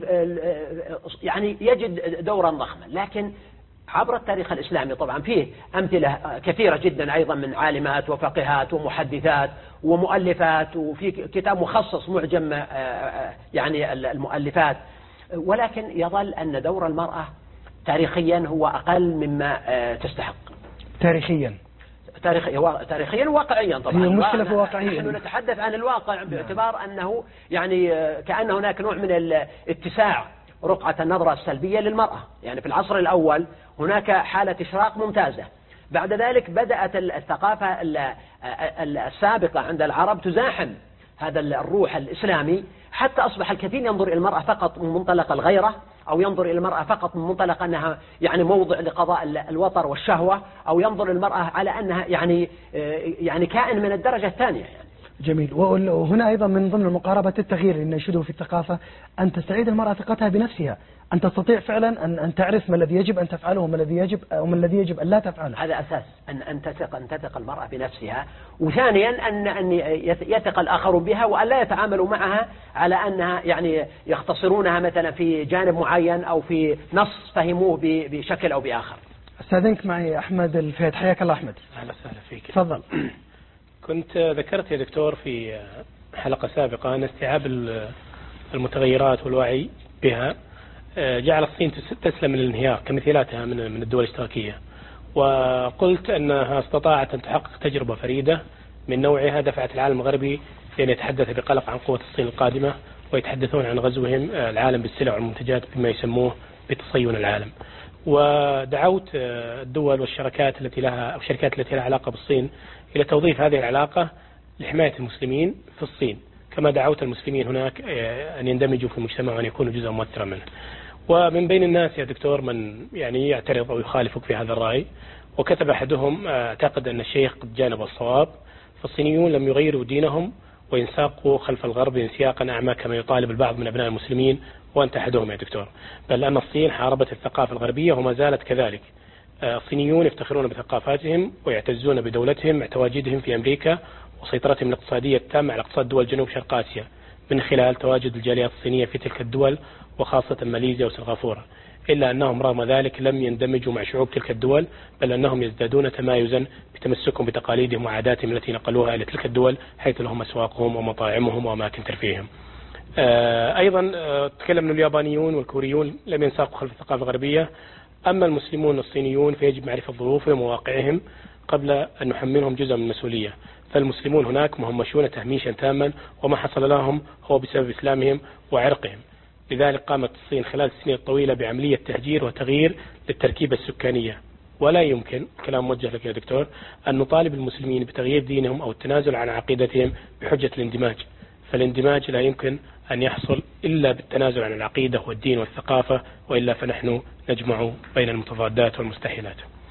يعني يجد دورا ضخما. لكن عبر التاريخ الإسلامي طبعا فيه أمثلة كثيرة جدا أيضا من عالمات وفقهات ومحدثات ومؤلفات، وفي كتاب مخصص معجم يعني المؤلفات. ولكن يظل أن دور المرأة تاريخيا هو أقل مما تستحق. تاريخيا تاريخيا وواقعيا طبعا. هي مشكلة في واقعية. نحن نتحدث عن الواقع باعتبار أنه يعني كأن هناك نوع من الاتساع رقعة النظرة السلبية للمرأة. يعني في العصر الأول هناك حالة إشراق ممتازة، بعد ذلك بدأت الثقافة السابقة عند العرب تزاحم هذا الروح الإسلامي، حتى أصبح الكثير ينظر إلى المرأة فقط من منطلق الغيرة، أو ينظر إلى المرأة فقط من منطلق أنها يعني موضع لقضاء الوطر والشهوة، أو ينظر المرأة على أنها يعني كائن من الدرجة الثانية يعني. جميل. وهنا أيضا من ضمن المقاربة التغيير اللي نشهده في الثقافة أن تستعيد المرأة ثقتها بنفسها، أن تستطيع فعلا أن تعرف ما الذي يجب أن تفعله وما الذي يجب أن لا تفعله. هذا أساس أن تثق المرأة بنفسها، وثانيا أن يثق الآخرون بها، وأن لا يتعاملوا معها على أنها يعني يختصرونها مثلا في جانب معين أو في نص فهموه بشكل أو بآخر. أستاذنك معي أحمد الفهد. حياك الله أحمد. أهلا وسهلا فيك. تفضل. كنت ذكرت يا دكتور في حلقة سابقة أن استيعاب المتغيرات والوعي بها جعل الصين تسلم من الانهيار كمثيلاتها من الدول الاشتراكية، وقلت أنها استطاعت أن تحقق تجربة فريدة من نوعها دفعت العالم الغربي لأن يتحدث بقلق عن قوة الصين القادمة، ويتحدثون عن غزوهم العالم بالسلع والمنتجات بما يسموه بتصين العالم. ودعوت الدول والشركات التي لها أو الشركات التي لها علاقة بالصين إلى توظيف هذه العلاقة لحماية المسلمين في الصين، كما دعوت المسلمين هناك أن يندمجوا في المجتمع وأن يكونوا جزءا مؤثرا منه. ومن بين الناس يا دكتور من يعني يعترض أو يخالفك في هذا الرأي، وكتب أحدهم اعتقد أن الشيخ قد جانب الصواب، فالصينيون لم يغيروا دينهم وينساقوا خلف الغرب انسياقا أعمى كما يطالب البعض من أبناء المسلمين، وأنت أحدهم يا دكتور، بل أن الصين حاربت الثقافة الغربية وما زالت كذلك. الصينيون يفتخرون بثقافاتهم ويعتزون بدولتهم مع تواجدهم في أمريكا وسيطرتهم الاقتصادية التامة على اقتصاد دول جنوب شرق آسيا من خلال تواجد الجاليات الصينية في تلك الدول وخاصة ماليزيا وسنغافورة، إلا أنهم رغم ذلك لم يندمجوا مع شعوب تلك الدول، بل أنهم يزدادون تمايزا بتمسكهم بتقاليدهم وعاداتهم التي نقلوها إلى تلك الدول حيث لهم أسواقهم ومطاعمهم وأماكن ترفيههم. أيضا تكلمنا اليابانيون والكوريون لم ينساقوا خلف الثقافة الغربية، أما المسلمون الصينيون فيجب معرفة ظروفهم وواقعهم قبل أن نحملهم جزء من المسؤولية، فالمسلمون هناك مهمشون تهميشا تاما، وما حصل لهم هو بسبب إسلامهم وعرقهم. لذلك قامت الصين خلال السنين الطويلة بعملية تهجير وتغيير للتركيبة السكانية، ولا يمكن كلام موجه لك يا دكتور أن نطالب المسلمين بتغيير دينهم أو التنازل عن عقيدتهم بحجة الاندماج، فالاندماج لا يمكن أن يحصل إلا بالتنازل عن العقيدة والدين والثقافة، وإلا فنحن نجمع بين المتضادات والمستحيلات.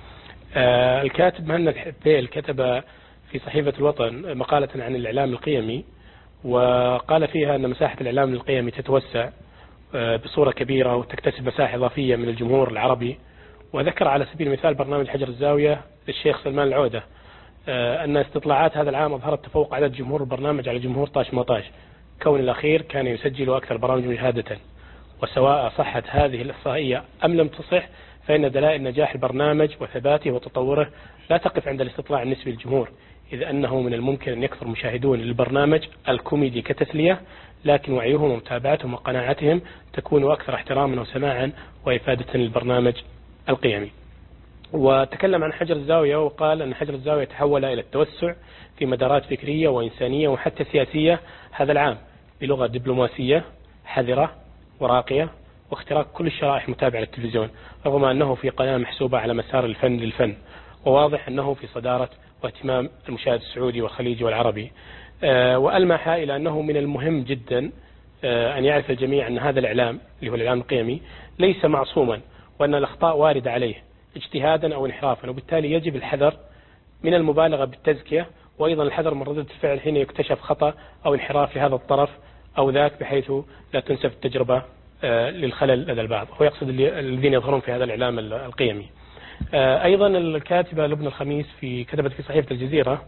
الكاتب مهند حبيل كتب في صحيفة الوطن مقالة عن الإعلام القيمي، وقال فيها أن مساحة الإعلام القيمي تتوسع بصورة كبيرة وتكتسب مساحة إضافية من الجمهور العربي، وذكر على سبيل المثال برنامج حجر الزاوية للشيخ سلمان العودة أن استطلاعات هذا العام أظهرت تفوق عدد جمهور البرنامج على جمهور طاش مطاش، كون الأخير كان يسجل أكثر برامج مشاهدة. وسواء صحت هذه الإحصائية أم لم تصح، فإن دلائل نجاح البرنامج وثباته وتطوره لا تقف عند الاستطلاع النسبي للجمهور، إذ أنه من الممكن أن يكثر مشاهدون للبرنامج الكوميدي كتسلية، لكن وعيهم ومتابعتهم وقناعتهم تكون أكثر احتراما وسماعا وإفادة للبرنامج القيمي. وتكلم عن حجر الزاوية وقال أن حجر الزاوية تحول إلى التوسع في مدارات فكرية وإنسانية وحتى سياسية هذا العام بلغة دبلوماسية حذرة وراقية، واختراق كل الشرائح متابعة للتلفزيون، رغم أنه في قناة محسوبة على مسار الفن للفن، وواضح أنه في صدارة واهتمام المشاهد السعودي والخليجي والعربي. وألمح إلى أنه من المهم جدا أن يعرف الجميع أن هذا الإعلام اللي هو الإعلام القيمي ليس معصوما، وأن الأخطاء واردة عليه اجتهادا أو انحرافا، وبالتالي يجب الحذر من المبالغة بالتزكية، وأيضا الحذر من ردة الفعل حين يكتشف خطأ أو انحراف لهذا الطرف أو ذاك، بحيث لا تنسف التجربة للخلل لدى البعض. هو يقصد الذين يظهرون في هذا الإعلام القيمي. أيضا الكاتبة لبنى الخميس كتبت في صحيفة الجزيرة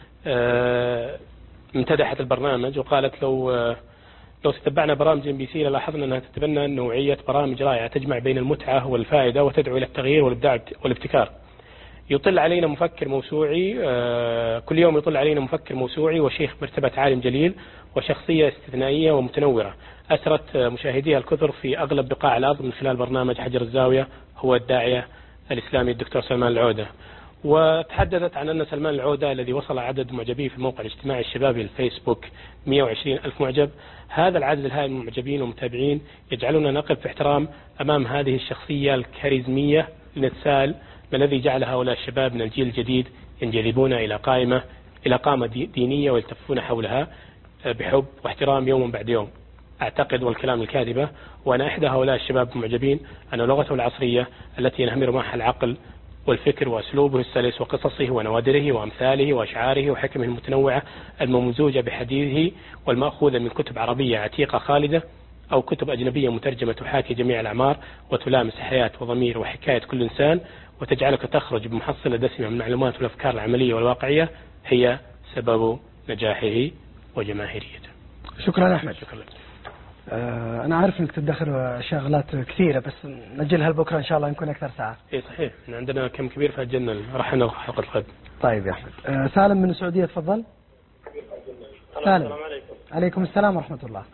امتدحت البرنامج وقالت لو تتبعنا برامج MBC لاحظنا أنها تتبنى نوعية برامج رائعة تجمع بين المتعة والفائدة وتدعو إلى التغيير والإبداع والابتكار. يطل علينا مفكر موسوعي كل يوم يطل علينا مفكر موسوعي وشيخ مرتبة عالم جليل وشخصية استثنائية ومتنورة أسرت مشاهديها الكثر في أغلب بقاع الأرض من خلال برنامج حجر الزاوية، هو الداعية الإسلامي الدكتور سلمان العودة. وتحدثت عن أن سلمان العودة الذي وصل عدد معجبيه في الموقع الاجتماعي الشبابي الفيسبوك 120,000 معجب، هذا العدد الهائل من المعجبين والمتابعين يجعلنا نقف في احترام أمام هذه الشخصية الكاريزمية. لنتساءل ما الذي جعل هؤلاء الشباب من الجيل الجديد ينجذبون إلى قامة دينية ويلتفون حولها بحب واحترام يوم بعد يوم. أعتقد والكلام الكاذبة وأنا إحدى هؤلاء الشباب المعجبين أن لغته العصرية التي ينهمر معها العقل والفكر وأسلوبه السلس وقصصه ونوادره وأمثاله وأشعاره وحكمه المتنوعة الممزوجة بحديثه والمأخوذة من كتب عربية عتيقة خالدة أو كتب أجنبية مترجمة تحاكي جميع الأعمار وتلامس حياة وضمير وحكاية كل إنسان وتجعلك تخرج بمحصلة دسمة من المعلومات والأفكار العملية والواقعية هي سبب نجاحه وجماهيريته. شكرا أحمد. شكرا لك. أنا عارف أنك تدخر شغلات كثيرة بس نجلها لبكرة إن شاء الله نكون أكثر ساعة. إيه صحيح، عندنا كم كبير فأجلنا راح نلغي حلقة الغد. طيب يا أحمد. سالم من السعودية تفضل. سالم. السلام عليكم. عليكم السلام ورحمة الله.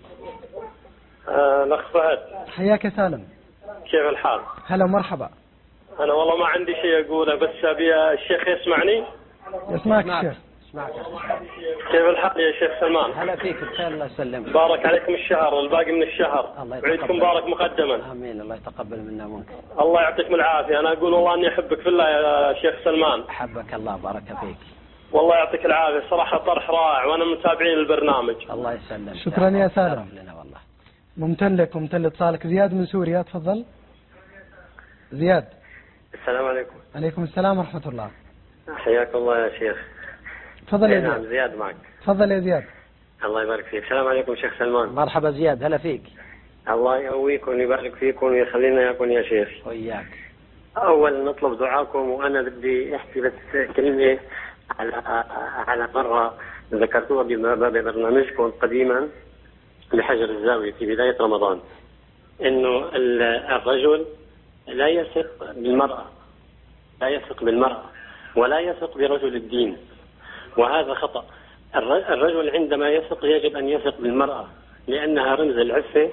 الأخ فهد. حياك سالم. كيف الحال؟ هلا ومرحبا. أنا والله ما عندي شيء أقوله بس أبي الشيخ يسمعني. يسمعك الشيخ. كيف الحال يا شيخ سلمان؟ هلا فيك بخير الله يسلمك. بارك عليكم الشهر والباقي من الشهر. وعيدكم مبارك مقدما. امين الله يتقبل منا ومنك. الله يعطيكم العافيه. انا اقول والله اني احبك في الله يا شيخ سلمان. احبك الله بارك فيك. والله يعطيك العافيه صراحه طرح رائع وانا من متابعين البرنامج. الله يسلمك. شكرا يا سالم. لنا والله. ممتن لك وممتن لاتصالك. زياد من سوريا تفضل. زياد. السلام عليكم. عليكم السلام ورحمة الله. حياك الله يا شيخ. تفضل يا زياد. نعم زياد معك. تفضل يا زياد. الله يبارك فيك. السلام عليكم شيخ سلمان. مرحبا زياد هلا فيك. الله يقويكم ويبارك فيكم ويخلينا ياكم يا شيخ. وياك. أول نطلب دعاكم وأنا بدي أحكي بس كلمة على مرة ذكرتوها ببرنامجكم قديما لحجر الزاوية في بداية رمضان إنه الرجل لا يثق بالمرأة، لا يثق بالمرأة ولا يثق برجل الدين، وهذا خطأ. الرجل عندما يثق يجب أن يثق بالمرأة لأنها رمز العفة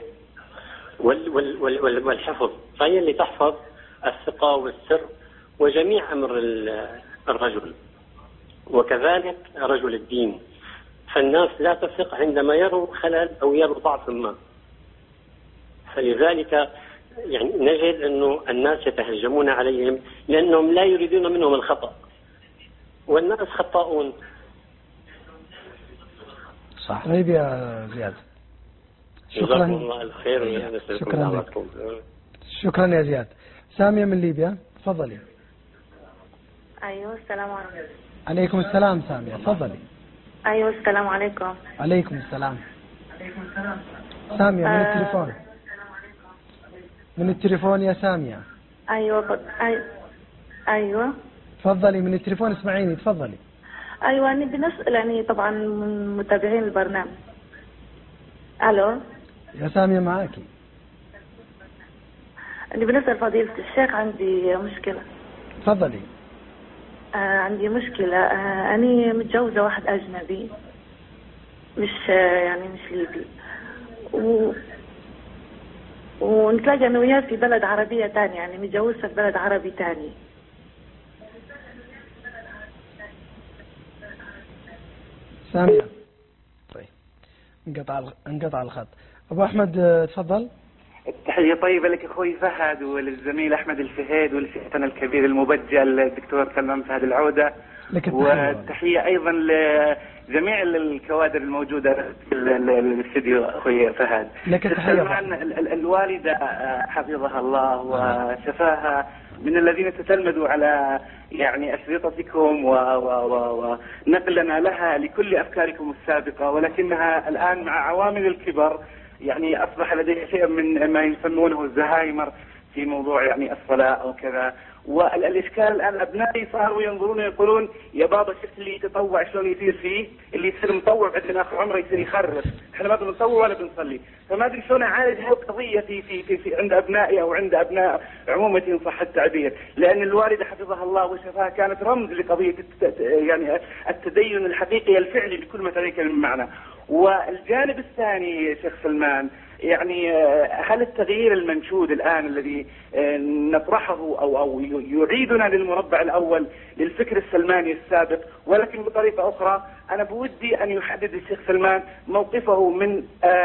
والحفظ، فهي اللي تحفظ الثقة والسر وجميع أمر الرجل، وكذلك رجل الدين. فالناس لا تثق عندما يروا خلل أو يروا ضعف ما، فلذلك يعني نجد أنه الناس يتهجمون عليهم لأنهم لا يريدون منهم الخطأ، والناس خطاؤون. صح. طيب يا زياد. شكرا. الله الخير. شكرا لك. شكرا يا زياد. سامية من ليبيا تفضلي. أيوة السلام عليكم. عليكم السلام سامية تفضلي. أيوة السلام عليكم. عليكم السلام. سامية من التليفون. من التليفون يا سامية. أيوة أيوة تفضلي من التليفون اسمعيني تفضلي. أيوة أنا بنسأل يعني طبعا من متابعين البرنامج. ألو يا سامية معاكي. أنا بنسأل فضيلة الشيخ عندي مشكلة. تفضلي. عندي مشكلة. أنا متجوزة واحد أجنبي مش يعني مش ليبي ونتلاقى أنا وياه في بلد عربية تانية، يعني متجوزة في بلد عربي تاني. سامية. طيب انقطع الخط. أبو أحمد تفضل. تحية طيبة لك أخوي فهد وللزميل أحمد الفهيد ولشيخنا الكبير المبجل الدكتور سلمان فهد العودة، وتحية أيضا لجميع الكوادر الموجودة في الاستديو أخوي فهد. لك تحية. الوالدة حفظها الله وشفاها من الذين تتلمذوا على يعني أشرطتكم ونقلنا لها لكل أفكاركم السابقة، ولكنها الآن مع عوامل الكبر يعني أصبح لديها شيء من ما يسمونه الزهايمر في موضوع يعني الصلاة أو كذا. والإشكال الآن أبنائي صاروا ينظرون يقولون يا بابا شفت اللي يتطوع شلون يصير فيه، اللي يصير مطوع عندنا آخر عمره يصير يخرف، احنا ما بنطوع ولا بنصلي. فما أدري شلون أعالج هذه القضية في عند أبنائي أو عند أبناء عمومة إن صح التعبير، لأن الوالدة حفظها الله وشفاها كانت رمز لقضية يعني التدين الحقيقي الفعلي بكل ما تعنيه من معنى. والجانب الثاني شيخ سلمان يعني هل التغيير المنشود الآن الذي نطرحه أو يعيدنا للمربع الأول للفكر السلماني السابق، ولكن بطريقة أخرى أنا بودي أن يحدد الشيخ سلمان موقفه من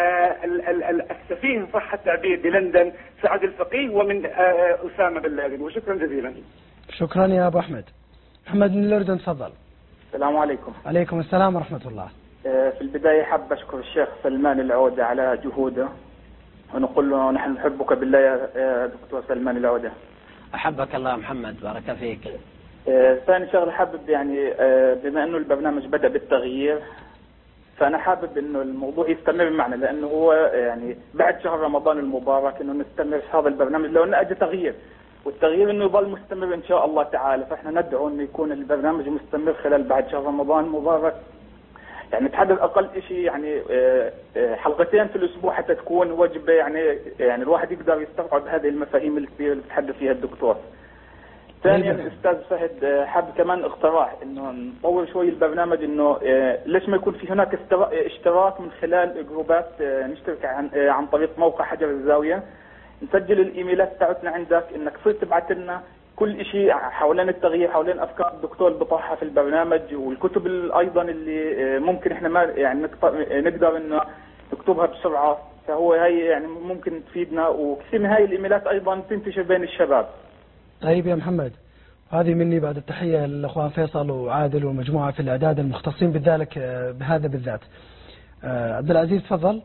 السفيه صح التعبير بلندن سعد الفقيه ومن أسامة بن لادن. وشكرا جزيلا. شكرا يا أبو أحمد. محمد من الأردن تفضل. السلام عليكم. عليكم السلام ورحمة الله. في البداية حاب أشكر الشيخ سلمان العودة على جهوده، ونقول له نحن نحبك بالله يا دكتور سلمان العودة. أحبك الله محمد، بارك فيك. ثاني شغله حابب يعني بما أنه البرنامج بدأ بالتغيير، فأنا حابب أنه الموضوع يستمر معنا، لأنه هو يعني بعد شهر رمضان المبارك أنه نستمر في هذا البرنامج لو أنه أجى تغيير، والتغيير أنه يظل مستمر إن شاء الله تعالى. فإحنا ندعو أنه يكون البرنامج مستمر خلال بعد شهر رمضان المبارك، يعني تحدد أقل شيء يعني حلقتين في الأسبوع حتى تكون وجبة، يعني الواحد يقدر يستوعب هذه المفاهيم الكبيرة اللي بتحدث فيها الدكتور. ثانيا أستاذ فهد حاب كمان اقتراح إنه نطور شوي البرنامج، إنه ليش ما يكون في هناك اشتراك من خلال جروبات نشترك عن طريق موقع حجر الزاوية، نسجل الإيميلات تاعتنا عندك، إنك تصير تبعت لنا كل شيء حوالين التغيير، حوالين أفكار الدكتور اللي بطرحها في البرنامج، والكتب أيضا اللي ممكن إحنا ما يعني نقدر إنه نكتبها بسرعة، فهو هاي يعني ممكن تفيدنا، وكثير من هاي الإيميلات أيضا تنتشر بين الشباب. طيب يا محمد، هذه مني بعد التحية للأخوان فيصل وعادل والمجموعة في الإعداد المختصين بذلك بهذا بالذات. عبد العزيز تفضل.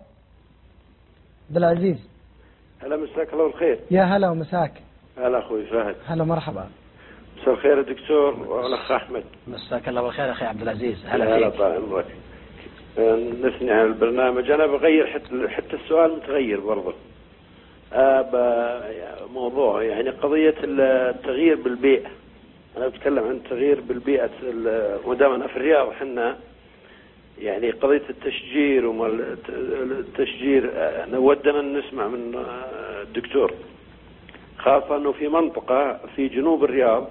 عبد العزيز. هلا مساك الله بالخير. يا هلا ومساك. هلا أخوي فهد. هلا مرحبا. مساء الخير يا دكتور والأخ أحمد. مساك الله بالخير أخي عبد العزيز. هلا طال عمرك. نثني على البرنامج. أنا بغير حتى السؤال متغير برضه. موضوع يعني قضية التغيير بالبيئة. أنا بتكلم عن التغيير بالبيئة، ودائما في الرياض وحنا يعني قضية التشجير التشجير ودنا نسمع من الدكتور، خاصة أنه في منطقة في جنوب الرياض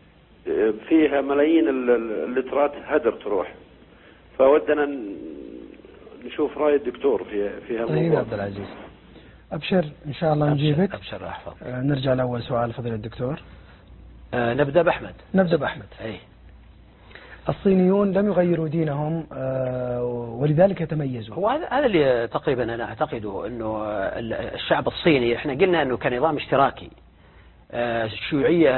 فيها ملايين اللترات هدر تروح، فودنا نشوف رأي الدكتور فيها الموضوع. طيب عبد العزيز أبشر إن شاء الله نجيبك. أبشر أحفظ. نرجع لأول سؤال فضيلة الدكتور. نبدأ بأحمد. نبدأ بأحمد. أي. الصينيون لم يغيروا دينهم ولذلك يتميزوا. هو هذا اللي تقريبا أنا أعتقده، أنه الشعب الصيني إحنا قلنا أنه كنظام اشتراكي، الشيوعية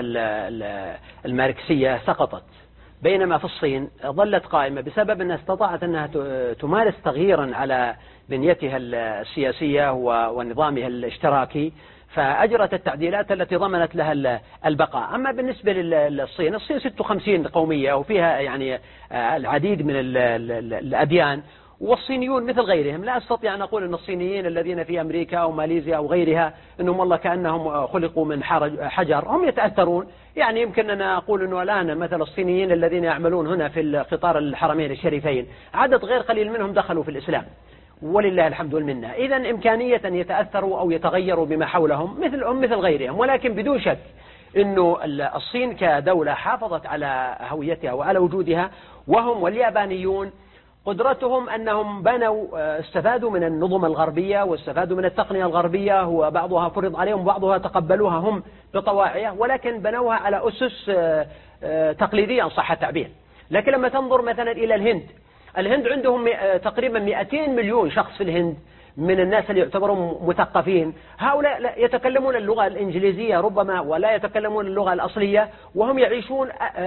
الماركسية سقطت، بينما في الصين ظلت قائمة بسبب أنها استطاعت أنها تمارس تغييرا على بنيتها السياسية ونظامها الاشتراكي، فأجرت التعديلات التي ضمنت لها البقاء. أما بالنسبة للصين، الصين 56 قومية وفيها يعني العديد من الأديان، والصينيون مثل غيرهم. لا أستطيع أن أقول أن الصينيين الذين في أمريكا أو ماليزيا أو غيرها أنهم والله كأنهم خلقوا من حجر، هم يتأثرون. يعني يمكن أن أقول أنه الآن مثل الصينيين الذين يعملون هنا في قطار الحرمين الشريفين عدد غير قليل منهم دخلوا في الإسلام ولله الحمد والمنة. إذا إمكانية أن يتأثروا أو يتغيروا بما حولهم مثل غيرهم، ولكن بدون شك أنه الصين كدولة حافظت على هويتها وعلى وجودها، وهم واليابانيون قدرتهم أنهم استفادوا من النظم الغربية واستفادوا من التقنية الغربية، وبعضها فرض عليهم وبعضها تقبلوها هم بطواعية، ولكن بنوها على أسس تقليدية إن صح التعبير. لكن لما تنظر مثلا إلى الهند عندهم تقريبا 200 مليون شخص في الهند من الناس اللي يعتبرون مثقفين، هؤلاء يتكلمون اللغة الإنجليزية ربما ولا يتكلمون اللغة الأصلية، وهم يعيشون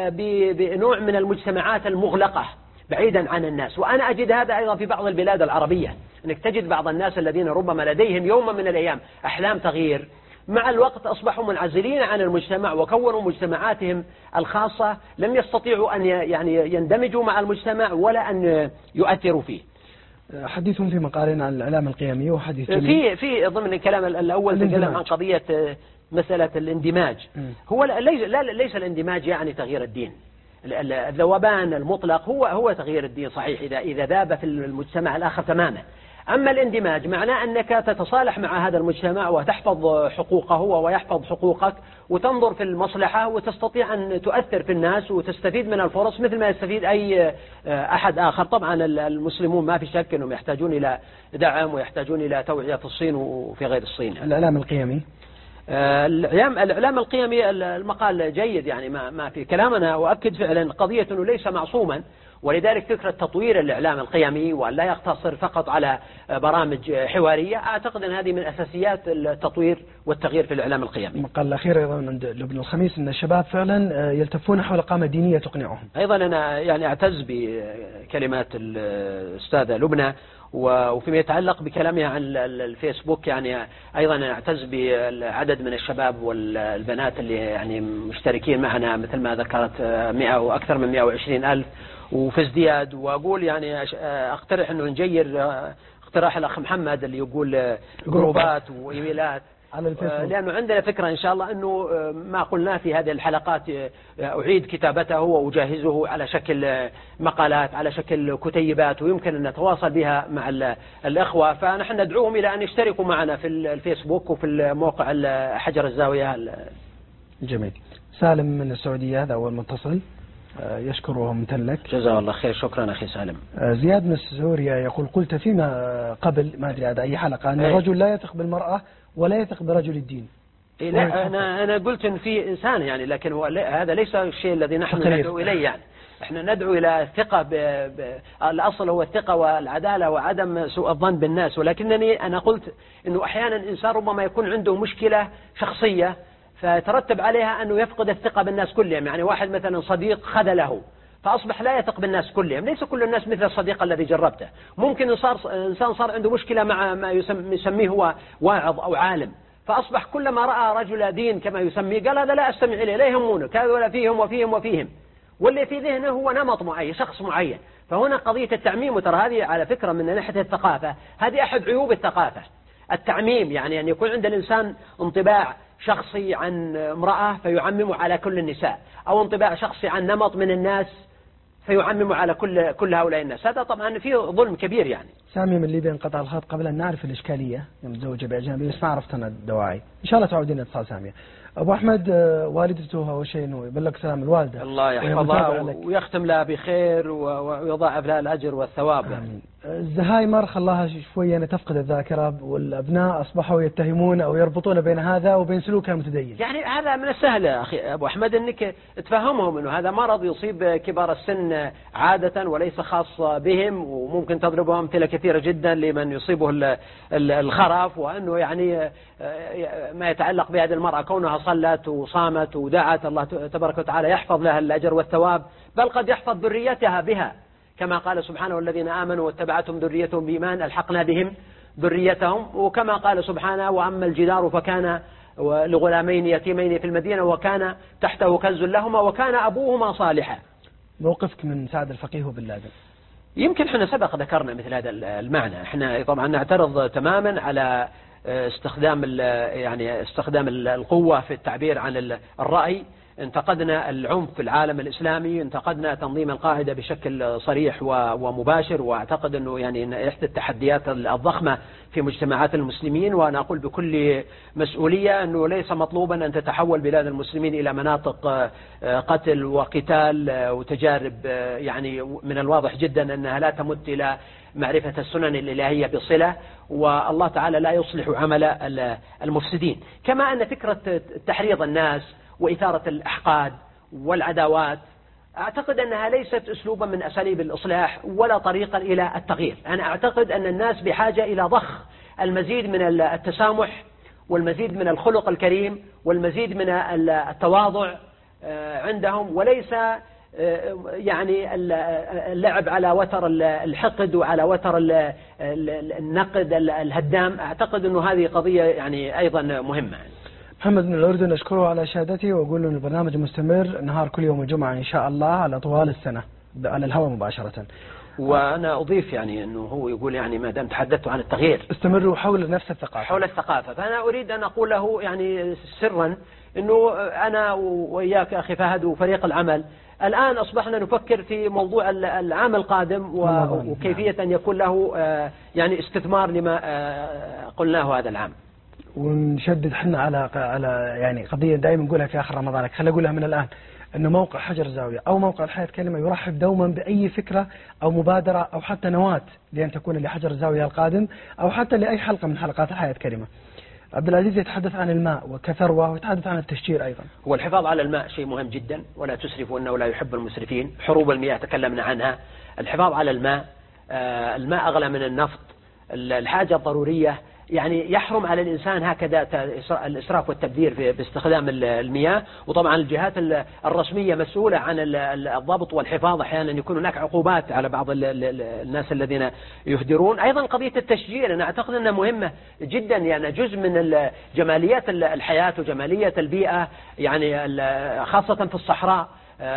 بنوع من المجتمعات المغلقة بعيدا عن الناس. وأنا أجد هذا أيضا في بعض البلاد العربية، أنك تجد بعض الناس الذين ربما لديهم يوما من الأيام أحلام تغيير، مع الوقت أصبحوا منعزلين عن المجتمع وكونوا مجتمعاتهم الخاصة، لم يستطيعوا أن يعني يندمجوا مع المجتمع ولا أن يؤثروا فيه. حديث في مقالين عن الإعلام القيمي وحديث في ضمن الكلام الأول تكلم عن قضية مسألة الاندماج. هو ليس الاندماج يعني تغيير الدين، الذوبان المطلق هو تغيير الدين صحيح إذا ذاب في المجتمع الآخر تماما. أما الاندماج معناه أنك تتصالح مع هذا المجتمع وتحفظ حقوقه ويحفظ حقوقك وتنظر في المصلحة وتستطيع أن تؤثر في الناس وتستفيد من الفرص مثل ما يستفيد أي أحد آخر. طبعا المسلمون ما في شك أنهم يحتاجون إلى دعم ويحتاجون إلى توعية في الصين وفي غير الصين. الإعلام القيمي، الإعلام القيمي المقال جيد، يعني ما في كلام. أنا أؤكد فعلا قضية أنه ليس معصوما، ولذلك فكرة تطوير الإعلام القيمي وأن لا يقتصر فقط على برامج حوارية، أعتقد أن هذه من أساسيات التطوير والتغيير في الإعلام القيمي. المقال الأخير أيضا عند لبن الخميس أن الشباب فعلا يلتفون حول قامة دينية تقنعهم. أيضا أنا يعني أعتز بكلمات الأستاذة لبنى، وفيما يتعلق بكلامها عن الفيسبوك يعني أيضا أعتز بعدد من الشباب والبنات اللي يعني مشتركين معنا مثل ما ذكرت 100 وأكثر من 120 ألف وفي ازدياد. وأقول يعني أقترح أنه نجير اقتراح الأخ محمد اللي يقول جروبات وإيميلات على الفيسبوك، لأنه عندنا فكرة إن شاء الله أنه ما قلناه في هذه الحلقات أعيد كتابته وأجهزه على شكل مقالات على شكل كتيبات ويمكن أن نتواصل بها مع الأخوة. فنحن ندعوهم إلى أن يشتركوا معنا في الفيسبوك وفي الموقع حجر الزاوية. جميل. سالم من السعودية هذا أول متصل يشكر وممتن لك. جزاه الله خير. شكرا أخي سالم. زياد من سوريا يقول قلت فيما قبل ما أدري هذا أي حلقة أن الرجل لا يثق بالمرأة ولا يثق برجل الدين. لا أنا قلت إن في إنسان يعني، لكن هذا ليس الشيء الذي نحن ندعو إليه يعني. احنا ندعو إلى الثقة الأصل هو الثقة والعدالة وعدم سوء الظن بالناس، ولكنني أنا قلت إنه أحيانا الإنسان ربما يكون عنده مشكلة شخصية فترتب عليها أنه يفقد الثقة بالناس كلهم. يعني واحد مثلا صديق خذله فأصبح لا يثق بالناس كلهم. ليس كل الناس مثل الصديق الذي جربته. ممكن إنسان صار عنده مشكلة مع ما يسميه هو واعظ أو عالم، فأصبح كلما رأى رجل دين كما يسميه قال هذا لا أستمع إليه، لا يهمونك، هذا ولا فيهم وفيهم وفيهم، واللي في ذهنه هو نمط معين شخص معين. فهنا قضية التعميم، وترى هذه على فكرة من ناحية الثقافة هذه أحد عيوب الثقافة، التعميم. يعني أن يكون عند الإنسان انطباع شخصي عن امرأة فيعمم على كل النساء، أو انطباع شخصي عن نمط من الناس فيعمم على كل هؤلاء الناس. هذا طبعا فيه ظلم كبير يعني. سامي من ليبيا انقطع الخط قبل أن نعرف الإشكالية، متزوجة بأجنبي بس ما عرفت أنا الدواعي. إن شاء الله تعودين اتصال سامية. أبو أحمد والدته أول شيء إنه يبلغ سلام الوالدة الله يحفظها ويختم لها بخير ويضاعف لها الأجر والثواب يعني. الزهايمر خلاها شوية تفقد الذاكرة، والأبناء أصبحوا يتهمون أو يربطون بين هذا وبين سلوكها المتدين. يعني هذا من السهل أخي أبو أحمد أنك تفهمهم أنه هذا مرض يصيب كبار السن عادة وليس خاص بهم، وممكن تضربهم أمثلة كثيرة جدا لمن يصيبه الخرف، وأنه يعني ما يتعلق بهذه المرأة كونها صلت وصامت ودعت الله تبارك وتعالى يحفظ لها الأجر والثواب، بل قد يحفظ ذريتها بها كما قال سبحانه والذين آمنوا واتبعتهم ذريتهم بإيمان ألحقنا بهم ذريتهم، وكما قال سبحانه وأما الجدار فكان لغلامين يتيمين في المدينة وكان تحته كنز لهما وكان أبوهما صالحا. موقفك من سعد الفقيه وبن لادن؟ يمكن احنا سبق ذكرنا مثل هذا المعنى. احنا طبعا نعترض تماما على استخدام القوة في التعبير عن الرأي. انتقدنا العنف في العالم الإسلامي، انتقدنا تنظيم القاعدة بشكل صريح ومباشر، واعتقد أنه يعني إحدى التحديات الضخمة في مجتمعات المسلمين. وأنا أقول بكل مسؤولية أنه ليس مطلوبا أن تتحول بلاد المسلمين إلى مناطق قتل وقتال وتجارب. يعني من الواضح جدا أنها لا تمت إلى معرفة السنن الإلهية بصلة، والله تعالى لا يصلح عمل المفسدين. كما أن فكرة تحريض الناس وإثارة الأحقاد والعداوات أعتقد أنها ليست أسلوبا من أساليب الإصلاح ولا طريقا إلى التغيير. أنا أعتقد أن الناس بحاجة إلى ضخ المزيد من التسامح والمزيد من الخلق الكريم والمزيد من التواضع عندهم، وليس يعني اللعب على وتر الحقد وعلى وتر النقد الهدام. أعتقد أنه هذه قضية يعني أيضا مهمة. محمد من الأردن أشكره على شهادته وأقول له البرنامج مستمر نهار كل يوم الجمعة إن شاء الله على طوال السنة على الهواء مباشرة. وأنا أضيف يعني أنه هو يقول يعني ما دام تحدثت عن التغيير استمروا حول نفس الثقافة، حول الثقافة. فأنا أريد أن أقول له يعني سرا أنه أنا وإياك أخي فهد وفريق العمل الآن أصبحنا نفكر في موضوع العام القادم وكيفية أن يكون له يعني استثمار لما قلناه هذا العام. ونشدد حنا على يعني قضية دائما نقولها في آخر رمضان، خلينا أقولها من الآن، أنه موقع حجر زاوية أو موقع الحياة كلمة يرحب دوما بأي فكرة أو مبادرة أو حتى نواة لأن تكون لحجر الزاوية القادم أو حتى لأي حلقة من حلقات الحياة كلمة. عبد العزيز يتحدث عن الماء وكثروة ويتحدث عن التشجير أيضا. هو الحفاظ على الماء شيء مهم جدا، ولا تسرفوا إنه لا يحب المسرفين. حروب المياه تكلمنا عنها. الحفاظ على الماء، الماء أغلى من النفط، الحاجة الضرورية، يعني يحرم على الإنسان هكذا الإسراف والتبذير باستخدام المياه. وطبعا الجهات الرسمية مسؤولة عن الضبط والحفاظ، أحيانا يكون هناك عقوبات على بعض الناس الذين يهدرون. أيضا قضية التشجير أنا أعتقد أنها مهمة جدا، يعني جزء من جماليات الحياة وجمالية البيئة، يعني خاصة في الصحراء،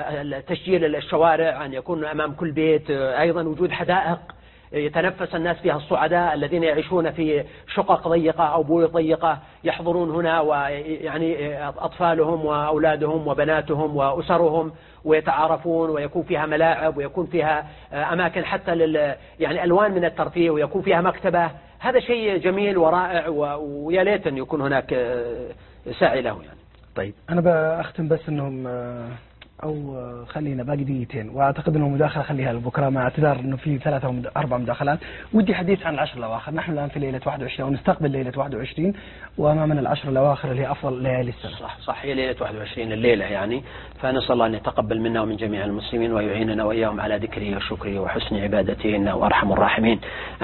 تشجير الشوارع، أن يكون أمام كل بيت، أيضا وجود حدائق يتنفس الناس فيها، الصعداء الذين يعيشون في شقق ضيقة أو بيوت ضيقة يحضرون هنا، ويعني أطفالهم وأولادهم وبناتهم وأسرهم ويتعارفون، ويكون فيها ملاعب ويكون فيها أماكن حتى يعني ألوان من الترفيه، ويكون فيها مكتبة. هذا شيء جميل ورائع، ويا ليت أن يكون هناك سعي له يعني. طيب أنا بأختم بس أنهم أو خلينا باقي دقيقتين، وأعتقد أنه مداخلة خليها لبكرة مع اعتذار أنه في 3 أو 4 مداخلات. ودي حديث عن العشر الأواخر. نحن الآن في ليلة 21 ونستقبل ليلة 21، وأمامنا العشر الأواخر اللي هي أفضل ليالي السنة. صح هي ليلة 21 الليلة يعني، فنسأل الله أن يتقبل منا ومن جميع المسلمين ويعيننا وإياهم على ذكره وشكره وحسن عبادته إنه أرحم الراحمين.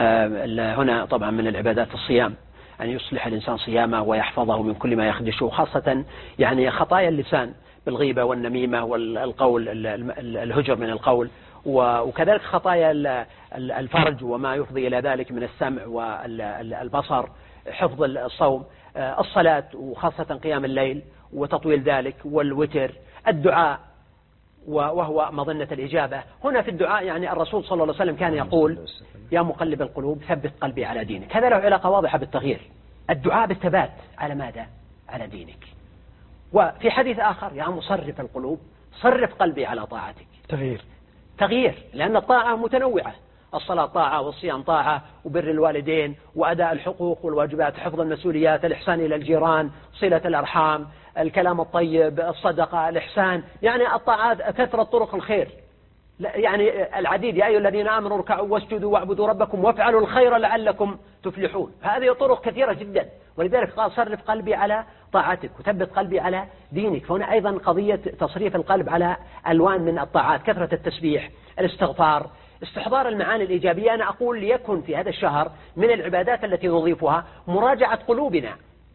هنا طبعا من العبادات الصيام، أن يصلح الإنسان صيامه ويحفظه من كل ما يخدشه، خاصة يعني خطايا اللسان بالغيبة والنميمة والقول الهجر من القول، وكذلك خطايا الفرج وما يفضي إلى ذلك من السمع والبصر، حفظ الصوم، الصلاة وخاصة قيام الليل وتطويل ذلك، والوتر، الدعاء وهو مظنة الإجابة. هنا في الدعاء يعني الرسول صلى الله عليه وسلم كان يقول: يا مقلب القلوب ثبت قلبي على دينك. هذا له علاقة واضحة بالتغيير، الدعاء بالثبات على ماذا؟ على دينك. وفي حديث آخر: يا مصرف القلوب صرف قلبي على طاعتك. تغيير، لأن الطاعة متنوعة، الصلاة طاعة، والصيام طاعة، وبر الوالدين، وأداء الحقوق والواجبات، حفظ المسؤوليات، الإحسان إلى الجيران، صلة الأرحام، الكلام الطيب، الصدقة، الإحسان، يعني الطاعات كثرة طرق الخير، يعني العديد. يا أيها الذين آمنوا اركعوا واسجدوا واعبدوا ربكم وافعلوا الخير لعلكم تفلحون. هذه طرق كثيرة جدا، ولذلك قال: صرف قلبي على طاعتك وثبت قلبي على دينك. فهنا أيضا قضية تصريف القلب على ألوان من الطاعات، كثرة التسبيح، الاستغفار، استحضار المعاني الإيجابية. أنا أقول ليكن في هذا الشهر من العبادات التي نضيفها مراجعة قلوبنا،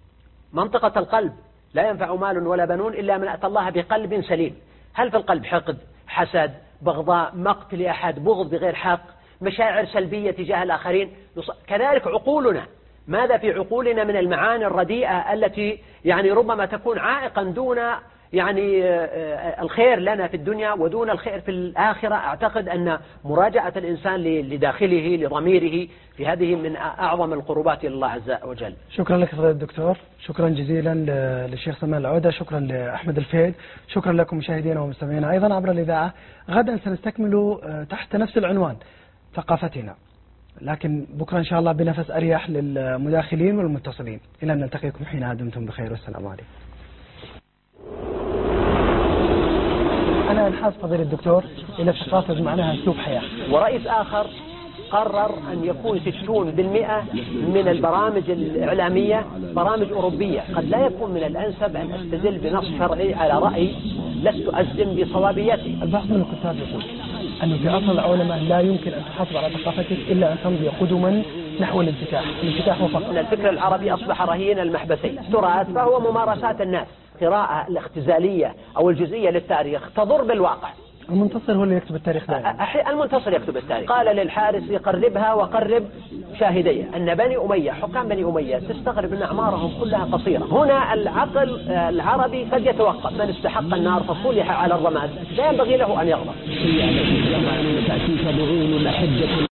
منطقة القلب. لا ينفع مال ولا بنون إلا من أتى الله بقلب سليم. هل في القلب حقد، حسد، بغضاء، مقت لأحد، بغض بغير حق، مشاعر سلبية تجاه الآخرين؟ كذلك عقولنا، ماذا في عقولنا من المعاني الرديئة التي يعني ربما تكون عائقا دون يعني الخير لنا في الدنيا ودون الخير في الآخرة. أعتقد أن مراجعة الإنسان لداخله لضميره في هذه من أعظم القربات إلى الله عز وجل. شكرا لك فضيلة الدكتور، شكرا جزيلا للشيخ سلمان العودة، شكرا لأحمد الفيد، شكرا لكم مشاهدينا ومستمعينا أيضا عبر الإذاعة. غدا سنستكمل تحت نفس العنوان ثقافتنا، لكن بكرة إن شاء الله بنفس أريح للمداخلين والمتصلين. إلى أن نلتقيكم حين دمتم بخير، والسلام عليكم. أنا أنحاز فضيلة الدكتور إلى الثقافة بمعناها أسلوب حياة. ورئيس آخر قرر أن يكون 60% من البرامج الإعلامية برامج أوروبية. قد لا يكون من الأنسب أن أستدل بنص شرعي على رأي لست أجزم بصوابيته. البعض من الكتاب يقول أنه في أصل العلماء لا يمكن أن تحافظ على ثقافتك إلا أن تمضي قدما نحو الانفتاح وفقط. الفكر العربي أصبح رهين المحبسين. تراث فهو ممارسات الناس. قراءة الاختزالية أو الجزئية للتاريخ تضر بالواقع. المنتصر هو اللي يكتب التاريخ دائما. المنتصر يكتب التاريخ. قال للحارس: قربها وقرب شاهدية. أن بني أمية، حكام بني أمية، تستغرب أن أعمارهم كلها قصيرة. هنا العقل العربي قد يتوقف. من استحق النار فصلح على الرماد لا ينبغي له أن يغضب.